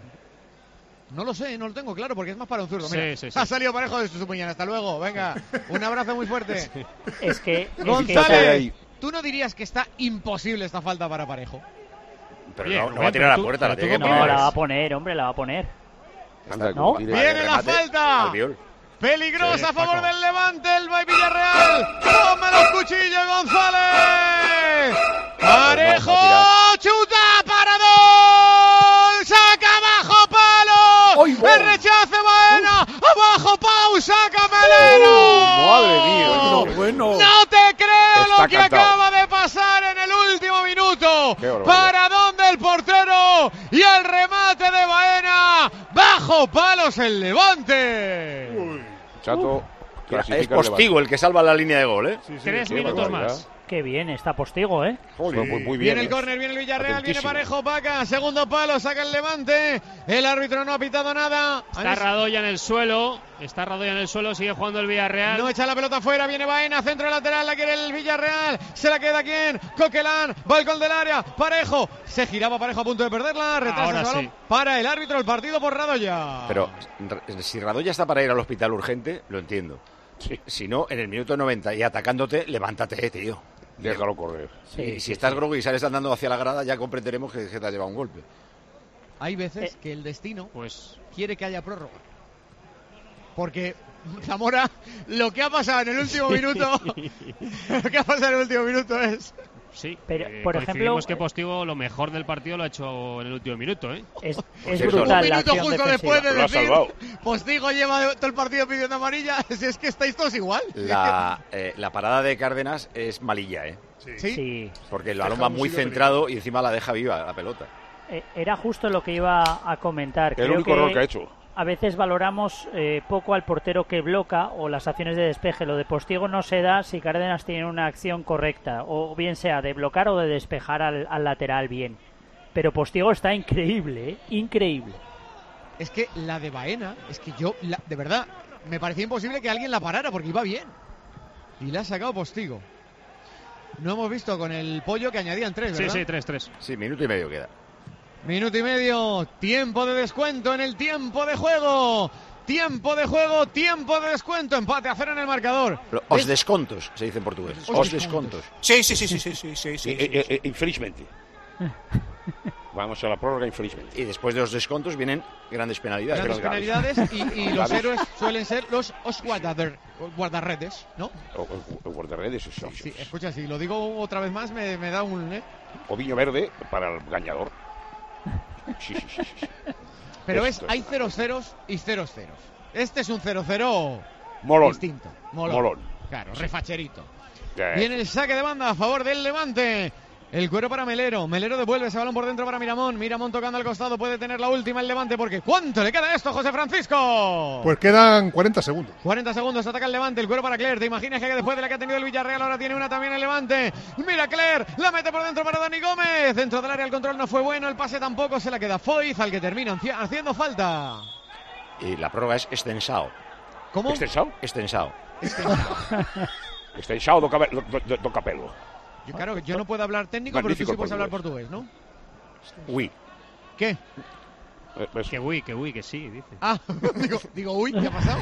No lo sé, no lo tengo claro porque es más para un zurdo. Mira, Sí. ha salido Parejo de Estupiñán. Hasta luego. Venga, un abrazo muy fuerte. Sí. Es que González, ¿tú no dirías que está imposible esta falta para Parejo? Pero Oye, no va a tirar a la puerta, la tiene que poner. No, la va a poner, hombre, la va a poner. ¿No? Viene la falta. Peligrosa a favor del Levante, el Villarreal. Toma los cuchillos, González. Parejo, chuta para dos. Saca abajo palo. El rechace Baena. Abajo Pau, saca Melero. Madre mía. Bueno. No te creo Está lo que cantado. acaba de pasar en el último minuto. Qué barbaridad. Para donde el portero y el remate de Baena. Bajo palos el Levante. Chato, Es Postigo el que salva la línea de gol, ¿eh? 3 minutos más. Qué bien, está Postigo, ¿eh? Muy bien. Viene el córner, viene el Villarreal, viene Atentísimo. Parejo, Vaca, segundo palo, saca el Levante. El árbitro no ha pitado nada. Está Radoya en el suelo, sigue jugando el Villarreal. No echa la pelota afuera, viene Baena, centro lateral, la quiere el Villarreal. Se la queda quién, Coquelán, va al gol del área, Parejo. Se giraba Parejo a punto de perderla, retrasa Ahora el balón sí. para el árbitro, el partido por Radoya. Pero si Radoya está para ir al hospital urgente, lo entiendo. Sí. Si no, en el minuto 90 y atacándote, levántate, tío. Déjalo correr. Y si estás groggy y sales andando hacia la grada, ya comprenderemos que te has llevado un golpe. Hay veces que el destino quiere que haya prórroga. Porque, Zamora, lo que ha pasado en el último minuto, es... Sí, pero, por ejemplo, que Postigo lo mejor del partido lo ha hecho en el último minuto, ¿eh? Es Un brutal. minuto justo después de lo ha decir, salvado. Postigo lleva todo el partido pidiendo amarilla, si es que estáis todos igual. La parada de Cárdenas es malilla, ¿eh? Sí. Porque el balón va muy centrado y encima la deja viva la pelota. Era justo lo que iba a comentar. El único error que ha hecho. A veces valoramos poco al portero que bloca o las acciones de despeje. Lo de Postigo no se da si Cárdenas tiene una acción correcta, o bien sea de blocar o de despejar al lateral bien. Pero Postigo está increíble, ¿eh? Increíble. Es que la de Baena, es que de verdad, me parecía imposible que alguien la parara porque iba bien. Y la ha sacado Postigo. No hemos visto con el Pollo que añadían 3, ¿verdad? Sí, 3. Sí, minuto y medio queda. Minuto y medio, tiempo de descuento en el tiempo de juego. Tiempo de juego, tiempo de descuento. Empate a 0 en el marcador. Os descontos, se dice en portugués. Os descontos. Sí. Infelizmente. Vamos a la prórroga, infelizmente. Y después de los descontos vienen grandes penalidades. Grandes penalidades y los héroes suelen ser los guardarredes, ¿no? O guardarredes, sí. Escucha, si lo digo otra vez más me da un... Ovillo verde para el gañador. Sí. Pero hay 0-0 y 0-0. Este es un 0-0 molón. Distinto. Molón. Claro, refacherito. Yeah. Viene el saque de banda a favor del Levante. El cuero para Melero. Melero devuelve ese balón por dentro para Miramón. Miramón tocando al costado. Puede tener la última el Levante porque ¿cuánto le queda a esto, José Francisco? Pues quedan 40 segundos. 40 segundos. Ataca el Levante. El cuero para Cler. ¿Te imaginas que después de la que ha tenido el Villarreal ahora tiene una también el Levante? Mira Cler. La mete por dentro para Dani Gómez. Dentro del área el control no fue bueno. El pase tampoco. Se la queda Foyz al que termina haciendo falta. Y la prórroga es extensao. ¿Cómo? ¿Extensao? Extensao. Extensao do capello. Claro, yo no puedo hablar técnico, Magnífico, pero tú sí puedes hablar portugués, ¿no? Uy. ¿Qué? Que sí, dice. Ah, digo, uy, ¿qué ha pasado?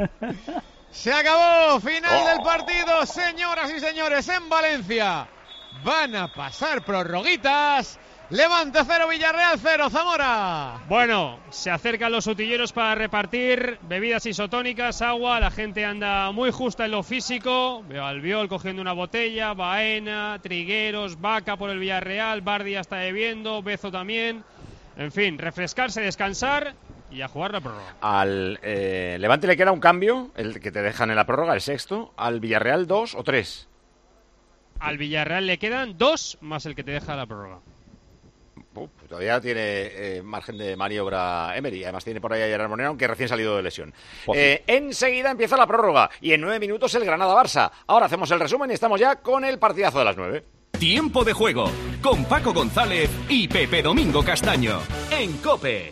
Se acabó, final del partido, señoras y señores, en Valencia. Van a pasar prorroguitas. Levante 0, Villarreal 0, Zamora. Bueno, se acercan los utilleros para repartir bebidas isotónicas, agua. La gente anda muy justa en lo físico. Veo al Albiol cogiendo una botella, Baena, Trigueros, Vaca por el Villarreal, Bardi ya está bebiendo, Bezo también. En fin, refrescarse, descansar y a jugar la prórroga. Al Levante le queda un cambio, el que te dejan en la prórroga, el sexto. Al Villarreal 2 o 3. Al Villarreal le quedan 2 más el que te deja la prórroga. Todavía tiene margen de maniobra Emery. Además tiene por ahí a Gerard Moreno, aunque recién salido de lesión. Enseguida empieza la prórroga y en 9 minutos el Granada-Barça. Ahora hacemos el resumen y estamos ya con el partidazo de las 9. Tiempo de juego con Paco González y Pepe Domingo Castaño en COPE.